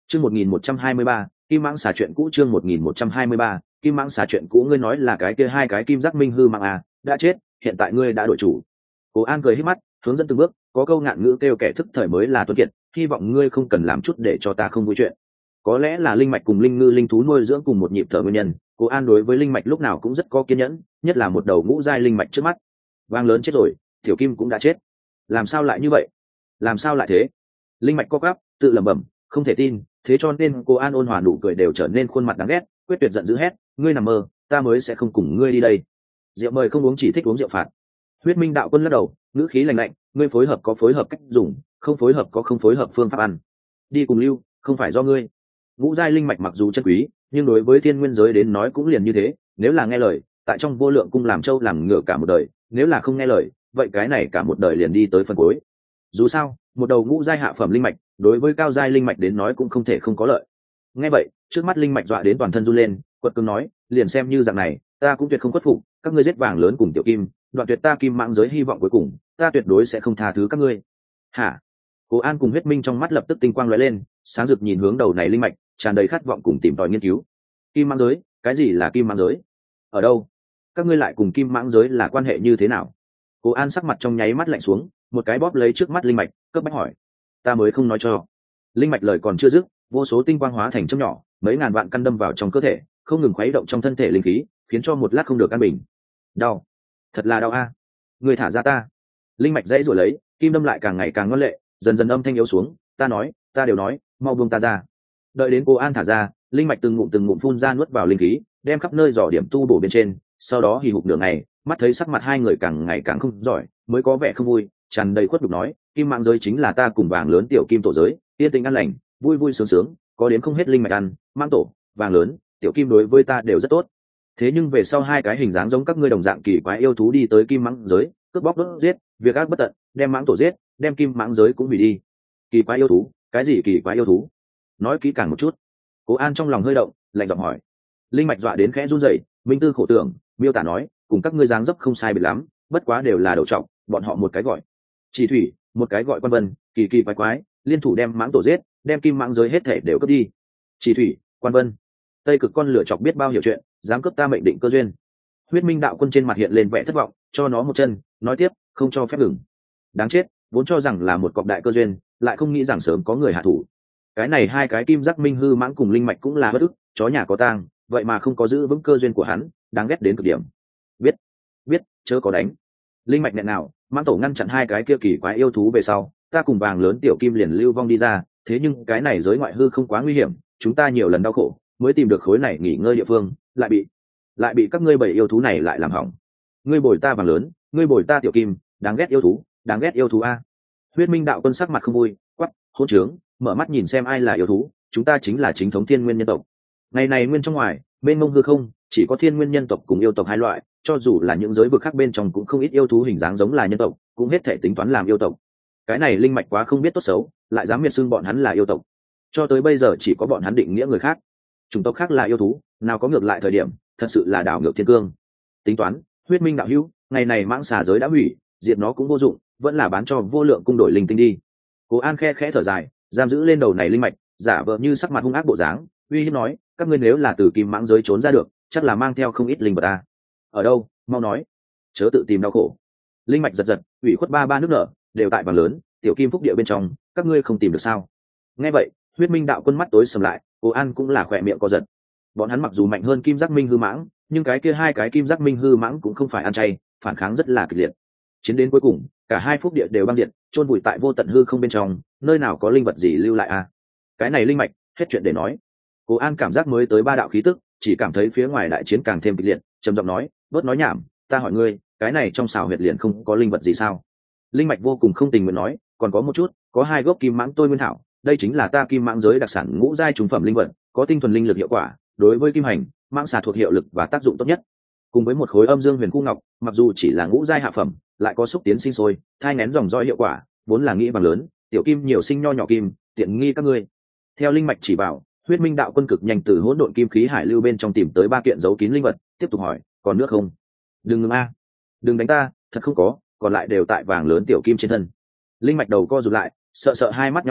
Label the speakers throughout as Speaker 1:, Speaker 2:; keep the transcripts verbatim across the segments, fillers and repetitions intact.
Speaker 1: Chương một nghìn một trăm hai mươi ba, Kim Mãng xà chuyện cũ. Chương một nghìn một trăm hai mươi ba, Kim Mãng xà chuyện cũ. Ngươi nói là cái kia hai cái kim giác minh hư mạng à, đã chết, hiện tại ngươi đã đổi chủ. Cố An cười hít mắt, hướng dẫn từng bước, có câu ngạn ngữ kêu kẻ thức thời mới là tuấn kiệt, hy vọng ngươi không cần làm chút để cho ta không vui chuyện. Có lẽ là linh mạch cùng linh ngư linh thú nuôi dưỡng cùng một nhịp thở nguyên nhân, Cố An đối với linh mạch lúc nào cũng rất có kiên nhẫn, nhất là một đầu ngũ giai linh mạch trước mắt. Vang lớn chết rồi, tiểu kim cũng đã chết. Làm sao lại như vậy? Làm sao lại thế? Linh mạch co quắp, tự lẩm bẩm, không thể tin, thế cho nên Cố An ôn hòa nụ cười đều trở nên khuôn mặt đáng ghét, quyết tuyệt giận dữ hét, ngươi nằm mơ, ta mới sẽ không cùng ngươi đi đây. Rượu mời không uống, chỉ thích uống rượu phạt. Huyết Minh đạo quân lắc đầu, ngữ khí lạnh lạnh, ngươi phối hợp có phối hợp cách dùng, không phối hợp có không phối hợp phương pháp ăn. Đi cùng lưu, không phải do ngươi. Ngũ giai linh mạch mặc dù chân quý, nhưng đối với thiên nguyên giới đến nói cũng liền như thế, nếu là nghe lời, tại trong vô lượng cung làm trâu làm ngựa cả một đời, nếu là không nghe lời, vậy cái này cả một đời liền đi tới phần cuối. Dù sao, một đầu ngũ giai hạ phẩm linh mạch, đối với cao giai linh mạch đến nói cũng không thể không có lợi. Nghe vậy, trước mắt linh mạch dọa đến toàn thân run lên, quật cường nói, liền xem như dạng này, ta cũng tuyệt không khuất phục, các ngươi giết vàng lớn cùng tiểu kim, đoạn tuyệt ta kim mãng giới hy vọng cuối cùng, ta tuyệt đối sẽ không tha thứ các ngươi. Hả? Cố An cùng Huyết Minh trong mắt lập tức tinh quang lóe lên, sáng rực nhìn hướng đầu này linh mạch, tràn đầy khát vọng cùng tìm tòi nghiên cứu. Kim mãng giới, cái gì là kim mãng giới? Ở đâu? Các ngươi lại cùng kim mãng giới là quan hệ như thế nào? Cố An sắc mặt trong nháy mắt lạnh xuống, một cái bóp lấy trước mắt linh mạch, cấp bách hỏi. Ta mới không nói cho. Linh mạch lời còn chưa dứt, vô số tinh quang hóa thành châm nhỏ, mấy ngàn vạn căn đâm vào trong cơ thể, không ngừng khuấy động trong thân thể linh khí, khiến cho một lát không được an bình. Đau, thật là đau a. Người thả ra ta. Linh mạch dãy rồi lấy, kim đâm lại càng ngày càng ngoan lệ, dần dần âm thanh yếu xuống, ta nói, ta đều nói, mau buông ta ra. Đợi đến Cố An thả ra, linh mạch từng ngụm từng ngụm phun ra nuốt vào linh khí, đem khắp nơi dò điểm tu bổ bên trên, sau đó hì hục nửa ngày, mắt thấy sắc mặt hai người càng ngày càng không giỏi, mới có vẻ không vui, tràn đầy khuất đục nói, kim mạng giới chính là ta cùng vàng lớn tiểu kim tổ giới, yên tĩnh an lành, vui vui sướng sướng, có đến không hết linh mạch ăn, mang tổ, vàng lớn, tiểu kim đối với ta đều rất tốt. Thế nhưng về sau hai cái hình dáng giống các ngươi đồng dạng kỳ quái yêu thú đi tới kim mãng giới, cướp bóc đốt giết, việc ác bất tận, đem mãng tổ giết, đem kim mãng giới cũng hủy đi. Kỳ quái yêu thú? Cái gì kỳ quái yêu thú? Nói kỹ càng một chút. Cố An trong lòng hơi động, lạnh giọng hỏi. Linh mạch dọa đến khẽ run rẩy, minh tư khổ tưởng, miêu tả nói, cùng các ngươi dáng dấp không sai biệt lắm, bất quá đều là đầu trọng, bọn họ một cái gọi Chỉ Thủy, một cái gọi Quan Vân, kỳ kỳ quái quái, liên thủ đem mãng tổ giết, đem kim mãng giới hết thể đều cướp đi. Chỉ Thủy, Quan Vân, Tây Cực con lửa chọc biết bao hiểu chuyện, dám cướp ta mệnh định cơ duyên. Huyết Minh đạo quân trên mặt hiện lên vẻ thất vọng, cho nó một chân, nói tiếp, không cho phép ngừng. Đáng chết, vốn cho rằng là một cọc đại cơ duyên, lại không nghĩ rằng sớm có người hạ thủ. Cái này hai cái kim giác minh hư mãng cùng linh mạch cũng là bất ức, chó nhà có tang, vậy mà không có giữ vững cơ duyên của hắn, đáng ghét đến cực điểm. Biết, biết, chớ có đánh. Linh mạch nghẹn nào, mãng tổ ngăn chặn hai cái kia kỳ quái yêu thú về sau, ta cùng vàng lớn tiểu kim liền lưu vong đi ra, thế nhưng cái này giới ngoại hư không quá nguy hiểm, chúng ta nhiều lần đau khổ, mới tìm được khối này nghỉ ngơi địa phương, lại bị lại bị các ngươi bảy yêu thú này lại làm hỏng. Ngươi bồi ta vàng lớn, ngươi bồi ta tiểu kim, đáng ghét yêu thú, đáng ghét yêu thú a. Huyết Minh đạo quân sắc mặt không vui, quắc, hỗn trướng, mở mắt nhìn xem ai là yêu thú, chúng ta chính là chính thống thiên nguyên nhân tộc. Ngày này nguyên trong ngoài, bên mông hư không, chỉ có thiên nguyên nhân tộc cùng yêu tộc hai loại, cho dù là những giới vực khác bên trong cũng không ít yêu thú hình dáng giống là nhân tộc, cũng hết thể tính toán làm yêu tộc. Cái này linh mạch quá không biết tốt xấu, lại dám miệt xưng bọn hắn là yêu tộc. Cho tới bây giờ chỉ có bọn hắn định nghĩa người khác. Chủng tộc khác là yêu thú, nào có ngược lại thời điểm, thật sự là đảo ngược thiên cương. Tính toán, Huyết Minh đạo hữu, ngày này mãng xà giới đã hủy, diệt nó cũng vô dụng, vẫn là bán cho vô lượng cung đổi linh tinh đi. Cố An khe khẽ thở dài, giam giữ lên đầu này linh mạch, giả vờ như sắc mặt hung ác bộ dáng, uy hiếp nói, các ngươi nếu là từ kim mãng giới trốn ra được, chắc là mang theo không ít linh vật ta. Ở đâu, mau nói, chớ tự tìm đau khổ. Linh mạch giật giật, ủy khuất ba ba nước nở, đều tại vàng lớn, tiểu kim phúc địa bên trong, các ngươi không tìm được sao? Nghe vậy, Huyết Minh đạo quân mắt tối sầm lại, Cố An cũng là khỏe miệng co giật. Bọn hắn mặc dù mạnh hơn kim giác minh hư mãng, nhưng cái kia hai cái kim giác minh hư mãng cũng không phải ăn chay, phản kháng rất là kịch liệt. Chiến đến cuối cùng, cả hai phúc địa đều băng diệt, chôn vùi tại vô tận hư không bên trong, nơi nào có linh vật gì lưu lại à? Cái này linh mạch, hết chuyện để nói. Cố An cảm giác mới tới ba đạo khí tức, chỉ cảm thấy phía ngoài đại chiến càng thêm kịch liệt, trầm giọng nói, bớt nói nhảm, ta hỏi ngươi, cái này trong xào huyệt liền không có linh vật gì sao? Linh mạch vô cùng không tình nguyện nói, còn có một chút, có hai gốc kim mãng tôi nguyên thảo, đây chính là ta kim mãng giới đặc sản ngũ giai trùng phẩm linh vật, có tinh thuần linh lực hiệu quả, đối với kim hành, mãng xà thuộc hiệu lực và tác dụng tốt nhất. Cùng với một khối âm dương huyền khu ngọc, mặc dù chỉ là ngũ giai hạ phẩm, lại có xúc tiến sinh sôi, thai nén dòng dõi hiệu quả, vốn là nghĩ bằng lớn, tiểu kim nhiều sinh nho nhỏ kim, tiện nghi các ngươi. Theo linh mạch chỉ bảo, Huyết Minh đạo quân cực nhanh từ hỗn độn kim khí hải lưu bên trong tìm tới ba kiện giấu kín linh vật, tiếp tục hỏi, còn nước không? Đừng ngừng a, đừng đánh ta, thật không có, còn lại đều tại vàng lớn tiểu kim trên thân. Linh mạch đầu co rụt lại, sợ sợ hai mắt nhắm lại,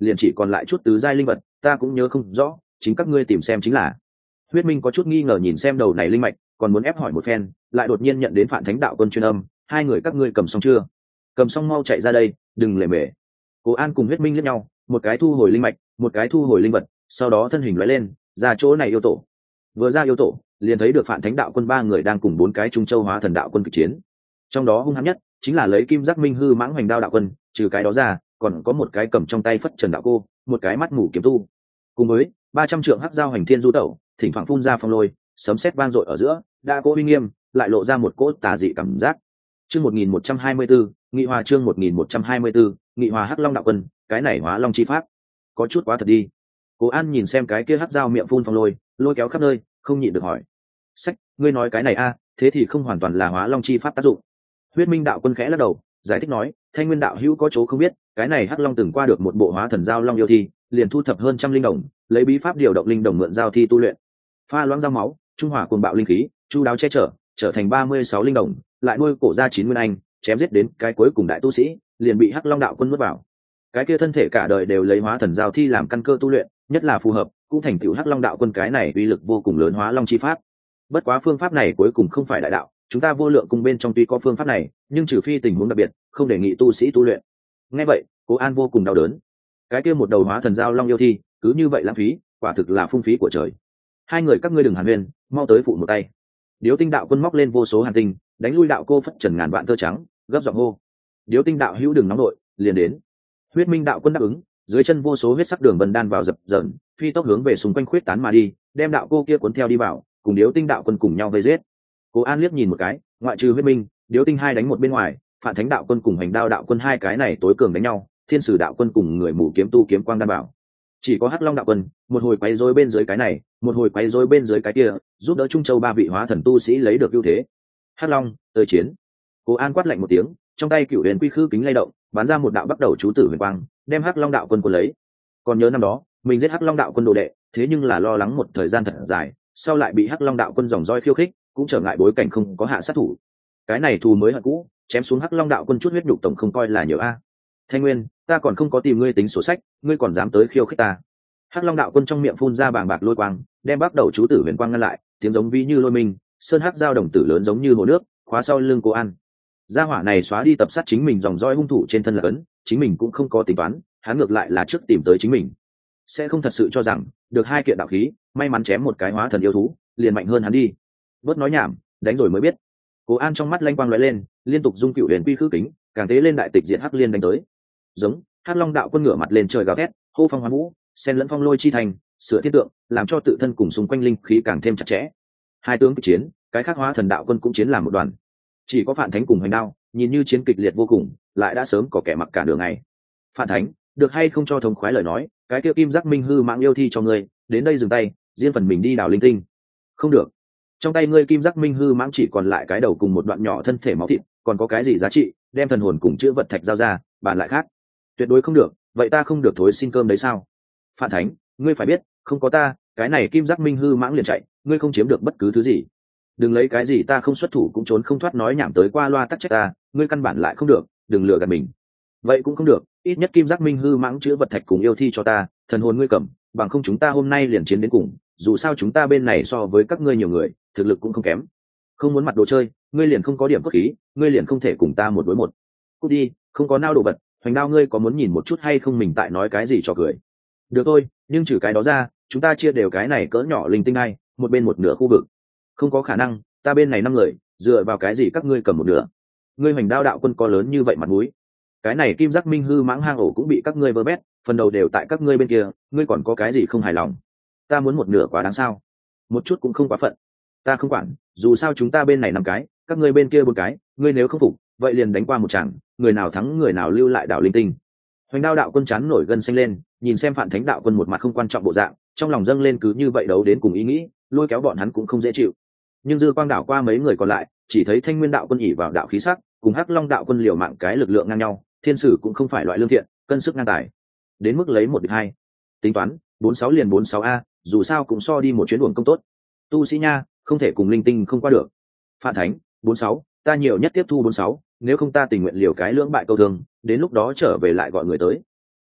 Speaker 1: liền chỉ còn lại chút tứ giai linh vật, ta cũng nhớ không rõ, chính các ngươi tìm xem chính là. Huyết Minh có chút nghi ngờ nhìn xem đầu này linh mạch, còn muốn ép hỏi một phen, lại đột nhiên nhận đến Phản Thánh đạo quân truyền âm, hai người các ngươi cầm xong chưa? Cầm xong mau chạy ra đây, đừng lề mề. Cố An cùng Huyết Minh liếc nhau, một cái thu hồi linh mạch, một cái thu hồi linh vật, sau đó thân hình lóe lên, ra chỗ này yêu tổ. Vừa ra yêu tổ, liền thấy được Phản Thánh đạo quân ba người đang cùng bốn cái Trung Châu Hóa Thần đạo quân kịch chiến. Trong đó hung hãn nhất chính là lấy Kim Giác Minh Hư Mãng Hoành Đao đạo quân, trừ cái đó ra, còn có một cái cầm trong tay Phất Trần đạo cô, một cái mắt mù kiếm tu. Cùng với ba trăm trượng hắc giao hành thiên du tẩu, thỉnh thoảng phun ra phong lôi, sấm sét vang dội ở giữa, đa cỗ uy nghiêm, lại lộ ra một cỗ tà dị cảm giác. Chương một nghìn một trăm hai mươi tư, Nghị Hòa chương một nghìn một trăm hai mươi tư, Nghị Hòa Hắc Long đạo quân, cái này Hóa Long chi pháp, có chút quá thật đi. Cố An nhìn xem cái kia hắc giao miệng phun phong lôi, lôi kéo khắp nơi, không nhịn được hỏi: "Sách, ngươi nói cái này a, thế thì không hoàn toàn là Hóa Long chi pháp tác dụng." Huyết Minh đạo quân khẽ lắc đầu, giải thích nói: "Thanh Nguyên đạo hữu có chỗ không biết, cái này Hắc Long từng qua được một bộ hóa thần giao long yêu thi, liền thu thập hơn trăm linh đồng, lấy bí pháp điều động linh đồng mượn giao thi tu luyện, pha loãng giao máu, trung hỏa cuồng bạo linh khí, chu đáo che chở, trở thành ba mươi sáu linh đồng, lại nuôi cổ ra chín nguyên anh, chém giết đến cái cuối cùng đại tu sĩ, liền bị Hắc Long đạo quân nuốt vào. Cái kia thân thể cả đời đều lấy hóa thần giao thi làm căn cơ tu luyện, nhất là phù hợp, cũng thành tựu Hắc Long đạo quân cái này uy lực vô cùng lớn Hóa Long chi pháp. Bất quá phương pháp này cuối cùng không phải đại đạo, chúng ta Vô Lượng cung bên trong tuy có phương pháp này, nhưng trừ phi tình huống đặc biệt, không đề nghị tu sĩ tu luyện." Nghe vậy, Cố An vô cùng đau đớn. Cái kia một đầu hóa thần giao long yêu thi, cứ như vậy lãng phí, quả thực là phung phí của trời. Hai người các ngươi đừng hàn huyên, mau tới phụ một tay. Điếu Tinh đạo quân móc lên vô số hàn tinh, đánh lui đạo cô Phất Trần ngàn vạn tơ trắng, gấp giọng hô: "Điếu Tinh đạo hữu đừng nóng nội, liền đến." Huyết Minh đạo quân đáp ứng, dưới chân vô số huyết sắc đường vân đan vào dập dờn, phi tốc hướng về xung quanh khuyết tán mà đi, đem đạo cô kia cuốn theo đi vào, cùng Điếu Tinh đạo quân cùng nhau vây giết. Cố An liếc nhìn một cái, ngoại trừ Huyết Minh, Điếu Tinh hai đánh một bên ngoài, Phản Thánh đạo quân cùng Hành Đao đạo quân hai cái này tối cường đánh nhau, Thiên Sử đạo quân cùng người mù kiếm tu kiếm quang đan bảo. Chỉ có Hắc Long đạo quân, một hồi quấy rối bên dưới cái này, một hồi quấy rối bên dưới cái kia, giúp đỡ Trung Châu ba vị hóa thần tu sĩ lấy được ưu thế. Hắc Long, tới chiến. Cố An quát lạnh một tiếng, trong tay Cửu Huyền Quy Khư kính lay động, bắn ra một đạo bắt đầu chú tử huyền quang, đem Hắc Long đạo quân cuốn lấy. Còn nhớ năm đó, mình giết Hắc Long đạo quân đồ đệ, thế nhưng là lo lắng một thời gian thật dài, sau lại bị Hắc Long đạo quân dòng roi khiêu khích, cũng trở ngại bối cảnh không có hạ sát thủ. Cái này thù mới hận cũ, chém xuống Hắc Long đạo quân chút huyết nhục tổng không coi là nhiều a. Thanh Nguyên, ta còn không có tìm ngươi tính sổ sách, ngươi còn dám tới khiêu khích ta. Hắc Long đạo quân trong miệng phun ra bàng bạc lôi quang, đem bắt đầu chú tử huyền quang ngăn lại, tiếng giống ví như lôi minh, sơn hắc giao đồng tử lớn giống như hồ nước, khóa sau lưng Cố An. Gia hỏa này xóa đi tập sát chính mình dòng roi hung thủ trên thân là ấn, chính mình cũng không có tính toán, hắn ngược lại là trước tìm tới chính mình. Sẽ không thật sự cho rằng được hai kiện đạo khí, may mắn chém một cái hóa thần yêu thú, liền mạnh hơn hắn đi. Bớt nói nhảm, đánh rồi mới biết. Cố An trong mắt lanh quang lóe lên, liên tục dung Cửu Huyền Quy Khư kính, càng tế lên đại tịch diện Hắc Liên đánh tới. Giống, Hắc Long đạo quân ngửa mặt lên trời gào thét, hô phong hoán vũ, xen lẫn phong lôi chi thành, sửa thiết tượng, làm cho tự thân cùng xung quanh linh khí càng thêm chặt chẽ. Hai tướng kịch chiến, cái khác hóa thần đạo quân cũng chiến làm một đoàn. Chỉ có Phản Thánh cùng Hoành Đao, nhìn như chiến kịch liệt vô cùng, lại đã sớm có kẻ mặc cả đường này. Phản Thánh, được hay không cho thống khoái lời nói, cái kia Kim Giác Minh Hư Mãng yêu thi cho ngươi, đến đây dừng tay, riêng phần mình đi đào linh tinh. Không được. Trong tay ngươi Kim Giác Minh Hư Mãng chỉ còn lại cái đầu cùng một đoạn nhỏ thân thể máu thịt, còn có cái gì giá trị, đem thần hồn cùng chữ vật thạch giao ra, bàn lại khác. Tuyệt đối không được, vậy ta không được thối xin cơm đấy sao? Phản Thánh, ngươi phải biết, không có ta, cái này Kim Giác Minh Hư Mãng liền chạy, ngươi không chiếm được bất cứ thứ gì. Đừng lấy cái gì ta không xuất thủ cũng trốn không thoát nói nhảm tới qua loa tắc trách ta, ngươi căn bản lại không được, đừng lừa gạt mình. Vậy cũng không được, ít nhất Kim Giác Minh Hư Mãng chữ vật thạch cùng yêu thi cho ta, thần hồn ngươi cầm, bằng không chúng ta hôm nay liền chiến đến cùng, dù sao chúng ta bên này so với các ngươi nhiều người, thực lực cũng không kém. Không muốn mặt đồ chơi, ngươi liền không có điểm cốt khí, ngươi liền không thể cùng ta một đối một. Cút đi, không có nao đồ vật, Hoành Đao ngươi có muốn nhìn một chút hay không mình tại nói cái gì cho cười. Được thôi, nhưng trừ cái đó ra, chúng ta chia đều cái này cỡ nhỏ linh tinh hay, một bên một nửa khu vực. Không có khả năng, ta bên này năm người, dựa vào cái gì các ngươi cầm một nửa? Ngươi Hoành Đao đạo quân có lớn như vậy mặt mũi? Cái này Kim Giác Minh Hư Mãng hang ổ cũng bị các ngươi vơ bét, phần đầu đều tại các ngươi bên kia, ngươi còn có cái gì không hài lòng? Ta muốn một nửa quá đáng sao? Một chút cũng không quá phận. Ta không quản, dù sao chúng ta bên này năm cái, các ngươi bên kia bốn cái, ngươi nếu không phục, vậy liền đánh qua một trận, người nào thắng người nào lưu lại đảo linh tinh. Hoành Đao đạo quân chán nổi gân xanh lên, nhìn xem Phản Thánh đạo quân một mặt không quan trọng bộ dạng, trong lòng dâng lên cứ như vậy đấu đến cùng ý nghĩ, lôi kéo bọn hắn cũng không dễ chịu. Nhưng dư quang đảo qua mấy người còn lại, chỉ thấy Thanh Nguyên đạo quân ỉ vào đạo khí sắc, cùng Hắc Long đạo quân liều mạng cái lực lượng ngang nhau, Thiên Sử cũng không phải loại lương thiện, cân sức ngang tài. Đến mức lấy một địch hai. Tính toán, bốn sáu liền bốn sáu a, dù sao cũng so đi một chuyến uổng công tốt. Tu sĩ nha, không thể cùng linh tinh không qua được. Phản Thánh, bốn sáu, ta nhiều nhất tiếp thu bốn sáu, nếu không ta tình nguyện liều cái lưỡng bại câu thương, đến lúc đó trở về lại gọi người tới.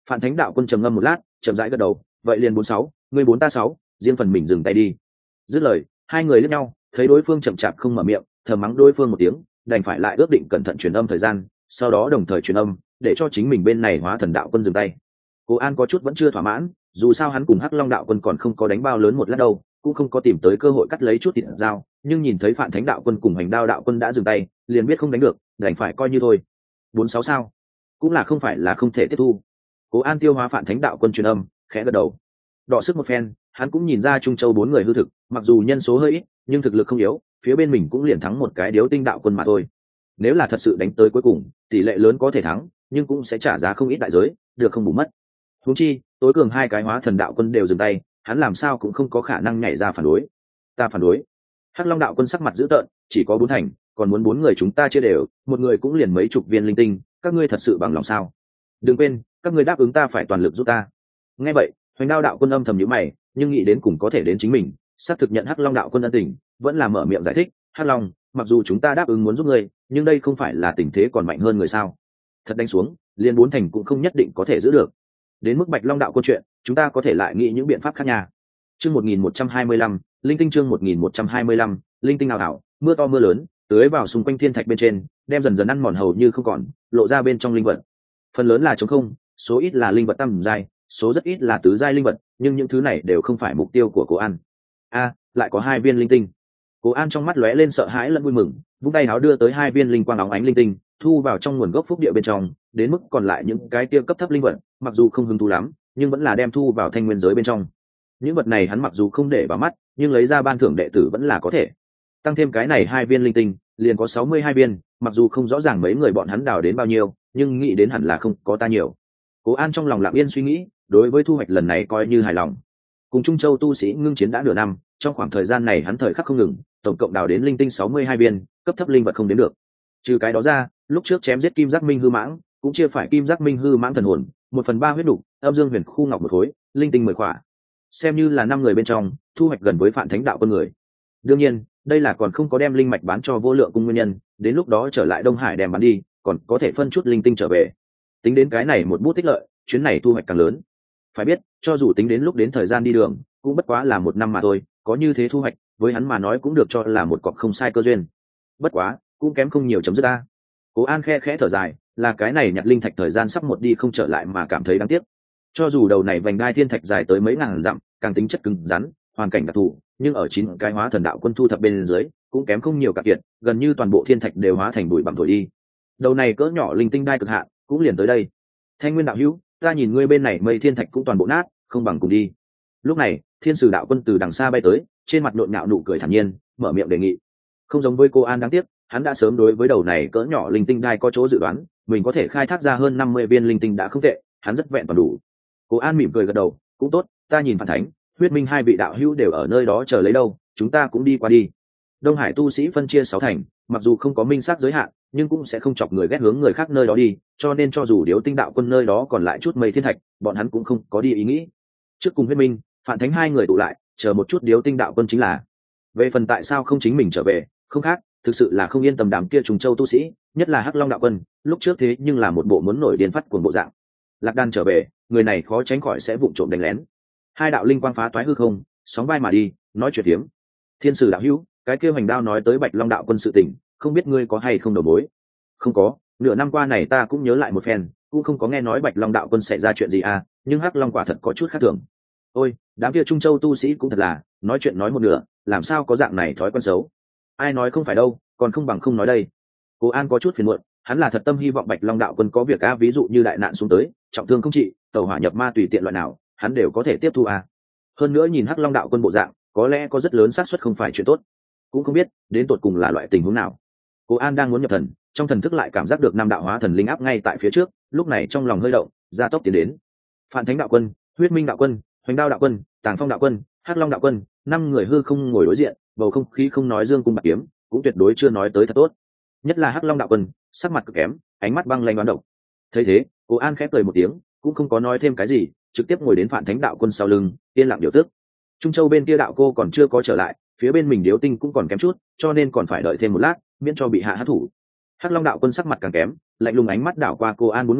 Speaker 1: Phản Thánh đạo quân trầm ngâm một lát, chậm rãi gật đầu, vậy liền bốn sáu, ngươi bốn ta sáu, riêng phần mình dừng tay đi. Dứt lời, hai người liếc nhau, thấy đối phương chậm chạp không mở miệng, thầm mắng đối phương một tiếng, đành phải lại ước định cẩn thận truyền âm thời gian, sau đó đồng thời truyền âm, để cho chính mình bên này Hóa Thần đạo quân dừng tay. Cố An có chút vẫn chưa thỏa mãn, dù sao hắn cùng Hắc Long đạo quân còn không có đánh bao lớn một lát đâu, cũng không có tìm tới cơ hội cắt lấy chút thịt dao, nhưng nhìn thấy Phản Thánh đạo quân cùng Hành Đao đạo quân đã dừng tay, liền biết không đánh được, đành phải coi như thôi. Bốn sáu sao? Cũng là không phải là không thể tiếp thu. Cố An tiêu hóa Phản Thánh đạo quân truyền âm, khẽ gật đầu. Đọ sức một phen, hắn cũng nhìn ra Trung Châu bốn người hư thực, mặc dù nhân số hơi ít, nhưng thực lực không yếu, phía bên mình cũng liền thắng một cái Điếu Tinh đạo quân mà thôi. Nếu là thật sự đánh tới cuối cùng, tỷ lệ lớn có thể thắng, nhưng cũng sẽ trả giá không ít đại giới, được không bù mất. Huống chi, tối cường hai cái Hóa Thần đạo quân đều dừng tay, hắn làm sao cũng không có khả năng nhảy ra phản đối. Ta phản đối. Hắc Long đạo quân sắc mặt dữ tợn, chỉ có bốn thành, còn muốn bốn người chúng ta chia đều, một người cũng liền mấy chục viên linh tinh, các ngươi thật sự bằng lòng sao? Đừng quên, các ngươi đáp ứng ta phải toàn lực giúp ta. Nghe vậy, Hoành Đao đạo quân âm thầm nhíu mày, nhưng nghĩ đến cùng có thể đến chính mình, xác thực nhận Hắc Long đạo quân ân tình, vẫn là mở miệng giải thích, Hắc Long, mặc dù chúng ta đáp ứng muốn giúp ngươi, nhưng đây không phải là tình thế còn mạnh hơn người sao? Thật đánh xuống, liên bốn thành cũng không nhất định có thể giữ được. Đến mức Bạch Long đạo câu chuyện, chúng ta có thể lại nghĩ những biện pháp khác nha. Chương một nghìn một trăm hai mươi lăm, linh tinh chương một nghìn một trăm hai mươi lăm, linh tinh ảo ảo, mưa to mưa lớn, tưới vào xung quanh thiên thạch bên trên, đem dần dần ăn mòn hầu như không còn, lộ ra bên trong linh vật. Phần lớn là trống không, số ít là linh vật tam giai, số rất ít là tứ giai linh vật, nhưng những thứ này đều không phải mục tiêu của Cố An. A, lại có hai viên linh tinh. Cố An trong mắt lóe lên sợ hãi lẫn vui mừng, vung tay áo đưa tới hai viên linh quang óng ánh linh tinh, thu vào trong nguồn gốc phúc địa bên trong, đến mức còn lại những cái kia cấp thấp linh vật, mặc dù không hứng thú lắm, nhưng vẫn là đem thu vào thanh nguyên giới bên trong. Những vật này hắn mặc dù không để vào mắt, nhưng lấy ra ban thưởng đệ tử vẫn là có thể. Tăng thêm cái này hai viên linh tinh, liền có sáu mươi hai viên, mặc dù không rõ ràng mấy người bọn hắn đào đến bao nhiêu, nhưng nghĩ đến hẳn là không có ta nhiều. Cố An trong lòng lặng yên suy nghĩ, đối với thu hoạch lần này coi như hài lòng. Cùng Trung Châu tu sĩ ngưng chiến đã nửa năm, trong khoảng thời gian này hắn thời khắc không ngừng, tổng cộng đào đến linh tinh sáu mươi hai viên, cấp thấp linh vật không đến được. Trừ cái đó ra, lúc trước chém giết Kim Giác Minh hư mãng, cũng chia phải Kim Giác Minh hư mãng thần hồn, một phần ba huyết đủ, âm dương huyền khu ngọc một khối, linh tinh mười khỏa. Xem như là năm người bên trong, thu hoạch gần với Phản Thánh đạo con người. Đương nhiên, đây là còn không có đem linh mạch bán cho Vô Lượng cung nguyên nhân, đến lúc đó trở lại Đông Hải đem bán đi, còn có thể phân chút linh tinh trở về. Tính đến cái này một bút tích lợi, chuyến này thu hoạch càng lớn. Phải biết, cho dù tính đến lúc đến thời gian đi đường, cũng bất quá là một năm mà thôi, có như thế thu hoạch, với hắn mà nói cũng được cho là một cọc không sai cơ duyên. Bất quá, cũng kém không nhiều chấm dứt ta. Cố An khe khẽ thở dài, là cái này nhặt linh thạch thời gian sắp một đi không trở lại mà cảm thấy đáng tiếc. Cho dù đầu này vành đai thiên thạch dài tới mấy ngàn dặm, càng tính chất cứng rắn, hoàn cảnh đặc thù, nhưng ở chín cái Hóa Thần đạo quân thu thập bên dưới, cũng kém không nhiều cạn kiệt, gần như toàn bộ thiên thạch đều hóa thành bụi bặm thổi đi. Đầu này cỡ nhỏ linh tinh đai cực hạn, cũng liền tới đây. Thanh Nguyên đạo hữu, ta nhìn ngươi bên này mây thiên thạch cũng toàn bộ nát, không bằng cùng đi. Lúc này, Thiên Sử đạo quân từ đằng xa bay tới, trên mặt nhộn nhạo nụ cười thản nhiên, mở miệng đề nghị. Không giống với cô An đáng tiếc, hắn đã sớm đối với đầu này cỡ nhỏ linh tinh đai có chỗ dự đoán, mình có thể khai thác ra hơn năm mươi viên linh tinh đã không tệ, hắn rất vẹn toàn đủ. Cô An mỉm cười gật đầu, cũng tốt, ta nhìn Phản Thánh, Huyết Minh hai vị đạo hữu đều ở nơi đó chờ lấy đâu, chúng ta cũng đi qua đi. Đông Hải tu sĩ phân chia sáu thành, mặc dù không có minh xác giới hạn, nhưng cũng sẽ không chọc người ghét hướng người khác nơi đó đi, cho nên cho dù Điếu Tinh đạo quân nơi đó còn lại chút mây thiên thạch, bọn hắn cũng không có đi ý nghĩ. Trước cùng Huyết Minh, Phản Thánh hai người tụ lại, chờ một chút Điếu Tinh đạo quân chính là. Về phần tại sao không chính mình trở về, không khác, thực sự là không yên tâm đám kia Trùng Châu tu sĩ, nhất là Hắc Long đạo quân, lúc trước thế nhưng là một bộ muốn nổi điên phát cuồng bộ dạng. Lạc Đan trở về, người này khó tránh khỏi sẽ vụng trộm đánh lén. Hai đạo linh quang phá toái hư không, sóng vai mà đi, nói chuyện tiếm. Thiên Sử đạo hữu, cái kia Hoành Đao nói tới Bạch Long đạo quân sự tình, không biết ngươi có hay không đầu mối? Không có, nửa năm qua này ta cũng nhớ lại một phen, cũng không có nghe nói Bạch Long đạo quân xảy ra chuyện gì à, nhưng Hắc Long quả thật có chút khác thường. Ôi, đám kia Trung Châu tu sĩ cũng thật là, nói chuyện nói một nửa, làm sao có dạng này thói quen xấu. Ai nói không phải đâu, còn không bằng không nói đây. Cố An có chút phiền muộn, hắn là thật tâm hy vọng Bạch Long đạo quân có việc a, ví dụ như đại nạn xuống tới, trọng thương không trị, tẩu hỏa nhập ma tùy tiện loại nào, hắn đều có thể tiếp thu a. Hơn nữa nhìn Hắc Long đạo quân bộ dạng, có lẽ có rất lớn xác suất không phải chuyện tốt. Cũng không biết đến tột cùng là loại tình huống nào. Cố An đang muốn nhập thần, trong thần thức lại cảm giác được năm đạo hóa thần linh áp ngay tại phía trước, lúc này trong lòng hơi động, gia tốc tiến đến. Phản Thánh đạo quân, Huyết Minh đạo quân, Hoành Đao đạo quân, Tàng Phong đạo quân, Hắc Long đạo quân, năm người hư không ngồi đối diện, bầu không khí không nói dương cung bạc kiếm, cũng tuyệt đối chưa nói tới thật tốt. Nhất là Hắc Long đạo quân, sắc mặt cực kém, ánh mắt băng lanh đoán độc. Thấy thế, Cố An khẽ cười một tiếng, cũng không có nói thêm cái gì, trực tiếp ngồi đến Phản Thánh đạo quân sau lưng, yên lặng điều tức. Trung Châu bên kia đạo cô còn chưa có trở lại, phía bên mình Điếu Tinh cũng còn kém chút, cho nên còn phải đợi thêm một lát, miễn cho bị hạ hất thủ. Hắc Long đạo quân sắc mặt càng kém, lạnh lùng ánh mắt đảo qua cô An bốn người,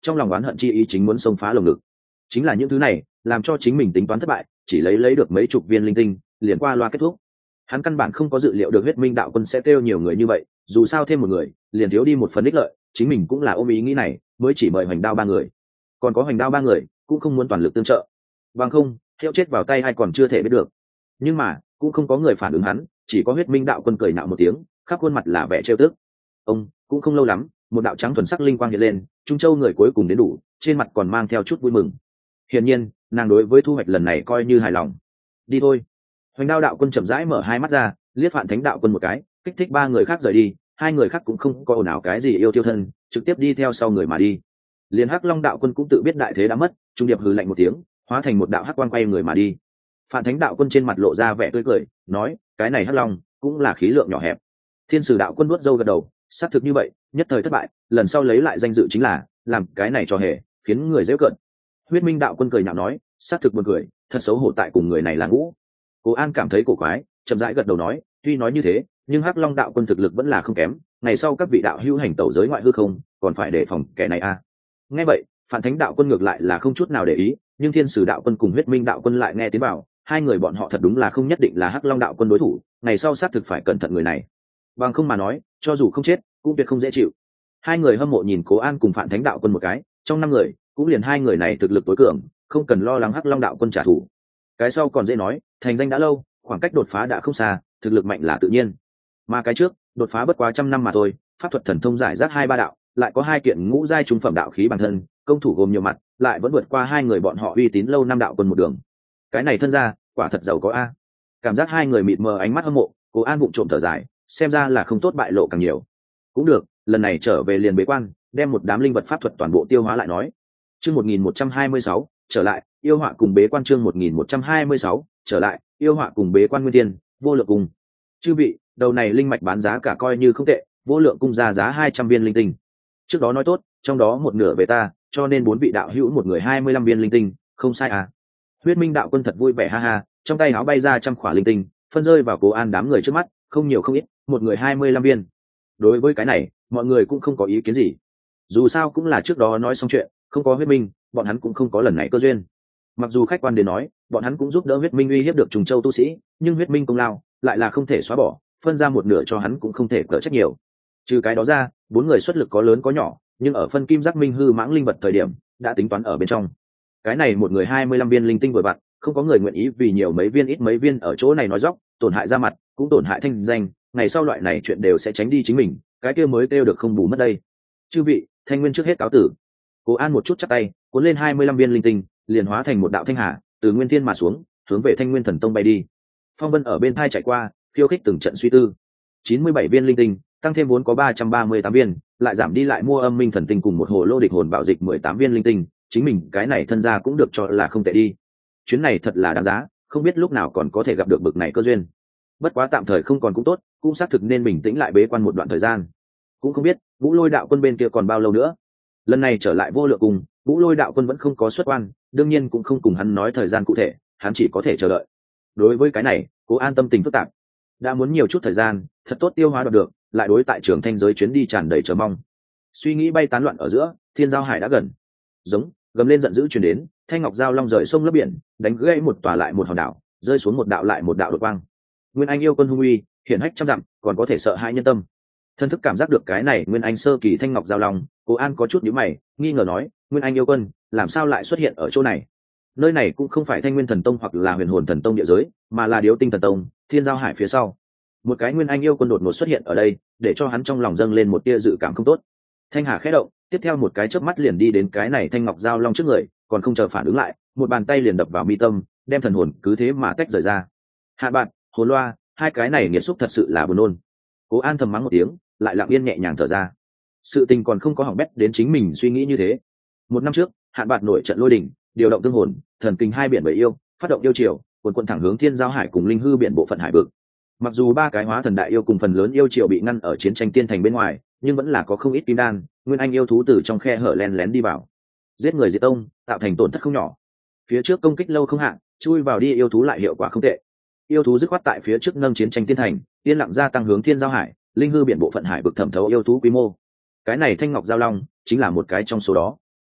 Speaker 1: trong lòng oán hận chi ý chính muốn xông phá lồng ngực. Chính là những thứ này làm cho chính mình tính toán thất bại, chỉ lấy lấy được mấy chục viên linh tinh liền qua loa kết thúc. Hắn căn bản không có dự liệu được huyết minh đạo quân sẽ kêu nhiều người như vậy, dù sao thêm một người liền thiếu đi một phần ích lợi, chính mình cũng là ôm ý nghĩ này mới chỉ mời hoành đao ba người, còn có hoành đao ba người cũng không muốn toàn lực tương trợ, bằng không hiệu chết vào tay hay còn chưa thể biết được. Nhưng mà cũng không có người phản ứng hắn, chỉ có huyết minh đạo quân cười nạo một tiếng, khắp khuôn mặt là vẻ trêu tức. Ông cũng không lâu lắm, một đạo trắng thuần sắc linh quang hiện lên, Trung Châu người cuối cùng đến đủ, trên mặt còn mang theo chút vui mừng. Hiển nhiên nàng đối với thu hoạch lần này coi như hài lòng. Đi thôi. Hoành đao đạo quân chậm rãi mở hai mắt ra, liếc Phản Thánh đạo quân một cái, kích thích ba người khác rời đi. Hai người khác cũng không có ồn ào cái gì yêu tiêu thân, trực tiếp đi theo sau người mà đi. Liên Hắc Long đạo quân cũng tự biết đại thế đã mất, trung điệp hừ lạnh một tiếng, hóa thành một đạo hắc quang quay người mà đi. Phản Thánh đạo quân trên mặt lộ ra vẻ tươi cười, nói, cái này Hắc Long cũng là khí lượng nhỏ hẹp. Thiên Sử đạo quân nuốt râu gật đầu, xác thực như vậy, nhất thời thất bại, lần sau lấy lại danh dự chính là làm cái này cho hề, khiến người dễ cận. Huyết Minh đạo quân cười nhạo nói, xác thực buồn cười, thật xấu hổ tại cùng người này là ngũ. Cố An cảm thấy cổ quái, chậm rãi gật đầu nói, tuy nói như thế, nhưng Hắc Long đạo quân thực lực vẫn là không kém, ngày sau các vị đạo hữu hành tẩu giới ngoại hư không, còn phải đề phòng kẻ này à. Nghe vậy, Phản Thánh đạo quân ngược lại là không chút nào để ý, nhưng Thiên Sử đạo quân cùng Huyết Minh đạo quân lại nghe tiếng bảo, hai người bọn họ thật đúng là không nhất định là Hắc Long đạo quân đối thủ, ngày sau xác thực phải cẩn thận người này. Bằng không mà nói, cho dù không chết, cũng tuyệt không dễ chịu. Hai người hâm mộ nhìn Cố An cùng Phản Thánh đạo quân một cái, trong năm người, cũng liền hai người này thực lực tối cường, không cần lo lắng Hắc Long đạo quân trả thù. Cái sau còn dễ nói, thành danh đã lâu, khoảng cách đột phá đã không xa, thực lực mạnh là tự nhiên. Mà cái trước, đột phá bất quá trăm năm mà thôi, pháp thuật thần thông giải rác hai ba đạo, lại có hai kiện ngũ giai trung phẩm đạo khí bản thân, công thủ gồm nhiều mặt, lại vẫn vượt qua hai người bọn họ uy tín lâu năm đạo quân một đường. Cái này thân ra, quả thật giàu có a. Cảm giác hai người mịt mờ ánh mắt hâm mộ, Cố An bụng trộm thở dài, xem ra là không tốt bại lộ càng nhiều. Cũng được, lần này trở về liền bế quan, đem một đám linh vật pháp thuật toàn bộ tiêu hóa lại nói. Chương một nghìn một trăm hai mươi sáu, trở lại, yêu họa cùng bế quan chương một nghìn một trăm hai mươi sáu, trở lại, yêu họa cùng bế quan nguyên tiên, vô lượng cung. Chư vị, đầu này linh mạch bán giá cả coi như không tệ, vô lượng cung ra giá hai trăm viên linh tinh. Trước đó nói tốt, trong đó một nửa về ta, cho nên bốn vị đạo hữu một người hai mươi lăm viên linh tinh, không sai à. Huyết Minh đạo quân thật vui vẻ ha ha, trong tay áo bay ra trăm khỏa linh tinh, phân rơi vào Cố An đám người trước mắt, không nhiều không ít, một người hai mươi lăm viên. Đối với cái này, mọi người cũng không có ý kiến gì. Dù sao cũng là trước đó nói xong chuyện, không có Huyết Minh, bọn hắn cũng không có lần này cơ duyên. Mặc dù khách quan đến nói, bọn hắn cũng giúp đỡ Huyết Minh uy hiếp được Trùng Châu tu sĩ, nhưng Huyết Minh công lao lại là không thể xóa bỏ, phân ra một nửa cho hắn cũng không thể cỡ trách nhiều. Trừ cái đó ra, bốn người xuất lực có lớn có nhỏ, nhưng ở phân kim giác minh hư mãng linh vật thời điểm, đã tính toán ở bên trong. Cái này một người hai mươi lăm viên linh tinh vừa vặn, không có người nguyện ý vì nhiều mấy viên ít mấy viên ở chỗ này nói dóc, tổn hại ra mặt, cũng tổn hại thanh danh, ngày sau loại này chuyện đều sẽ tránh đi chính mình, cái kia mới kêu được không bù mất đây. Chư vị, Thanh Nguyên trước hết cáo tử. Cố An một chút chắp tay, cuốn lên hai mươi lăm viên linh tinh, liền hóa thành một đạo thanh hà, từ nguyên thiên mà xuống, hướng về Thanh Nguyên thần tông bay đi. Phong vân ở bên thai chạy qua, khiêu khích từng trận suy tư. chín mươi bảy viên linh tinh, tăng thêm vốn có ba trăm ba mươi tám viên, lại giảm đi lại mua âm minh thần tinh cùng một hồ lô địch hồn bảo dịch mười tám viên linh tinh, chính mình cái này thân gia cũng được cho là không tệ đi. Chuyến này thật là đáng giá, không biết lúc nào còn có thể gặp được bực này cơ duyên. Bất quá tạm thời không còn cũng tốt, cũng xác thực nên bình tĩnh lại bế quan một đoạn thời gian. Cũng không biết Vũ Lôi đạo quân bên kia còn bao lâu nữa. Lần này trở lại vô lượng cung, Vũ Lôi đạo quân vẫn không có xuất quan, đương nhiên cũng không cùng hắn nói thời gian cụ thể, hắn chỉ có thể chờ đợi. Đối với cái này, Cố An tâm tình phức tạp, đã muốn nhiều chút thời gian, thật tốt tiêu hóa đoạt được, lại đối tại trường thanh giới chuyến đi tràn đầy chờ mong. Suy nghĩ bay tán loạn ở giữa, Thiên Giao Hải đã gần. Giống gầm lên giận dữ truyền đến, thanh ngọc giao long rời sông lấp biển, đánh gãy một tòa lại một hòn đảo, rơi xuống một đạo lại một đạo đột quang. Nguyên Anh yêu quân hung uy, hiển hách trăm dặm, còn có thể sợ hãi nhân tâm. Thân thức cảm giác được cái này Nguyên Anh sơ kỳ thanh ngọc giao long, Cố An có chút nhíu mày, nghi ngờ nói, Nguyên Anh yêu quân, làm sao lại xuất hiện ở chỗ này? Nơi này cũng không phải Thanh Nguyên thần tông hoặc là Huyền Hồn thần tông địa giới, mà là Điếu Tinh thần tông, Thiên Giao Hải phía sau. Một cái Nguyên Anh yêu quân đột ngột xuất hiện ở đây, để cho hắn trong lòng dâng lên một tia dự cảm không tốt. Thanh hà khẽ động, tiếp theo một cái chớp mắt liền đi đến cái này thanh ngọc giao long trước người, còn không chờ phản ứng lại, một bàn tay liền đập vào mi tâm, đem thần hồn cứ thế mà tách rời ra. Hạ bạn, hồn loa, hai cái này nghiệt xúc thật sự là buồn nôn. Cố An thầm mắng một tiếng, lại lặng yên nhẹ nhàng thở ra. Sự tình còn không có hỏng bét đến chính mình suy nghĩ như thế. Một năm trước, Hạn Bạt nổi trận lôi đình, điều động tương hồn, thần kinh hai biển bảy yêu, phát động yêu triều, cuồn cuộn thẳng hướng Thiên Giao Hải cùng Linh Hư biển bộ phận hải vực. Mặc dù ba cái hóa thần đại yêu cùng phần lớn yêu triều bị ngăn ở chiến tranh tiên thành bên ngoài, nhưng vẫn là có không ít kim đan, Nguyên Anh yêu thú từ trong khe hở len lén đi vào, giết người diệt tông, tạo thành tổn thất không nhỏ. Phía trước công kích lâu không hạn, chui vào đi yêu thú lại hiệu quả không tệ. Yêu thú dứt khoát tại phía trước nâng chiến tranh tiên thành, yên lặng gia tăng hướng Thiên Giao Hải, Linh Hư biển bộ phận hải vực thẩm thấu yêu thú quy mô. Cái này thanh ngọc giao long chính là một cái trong số đó.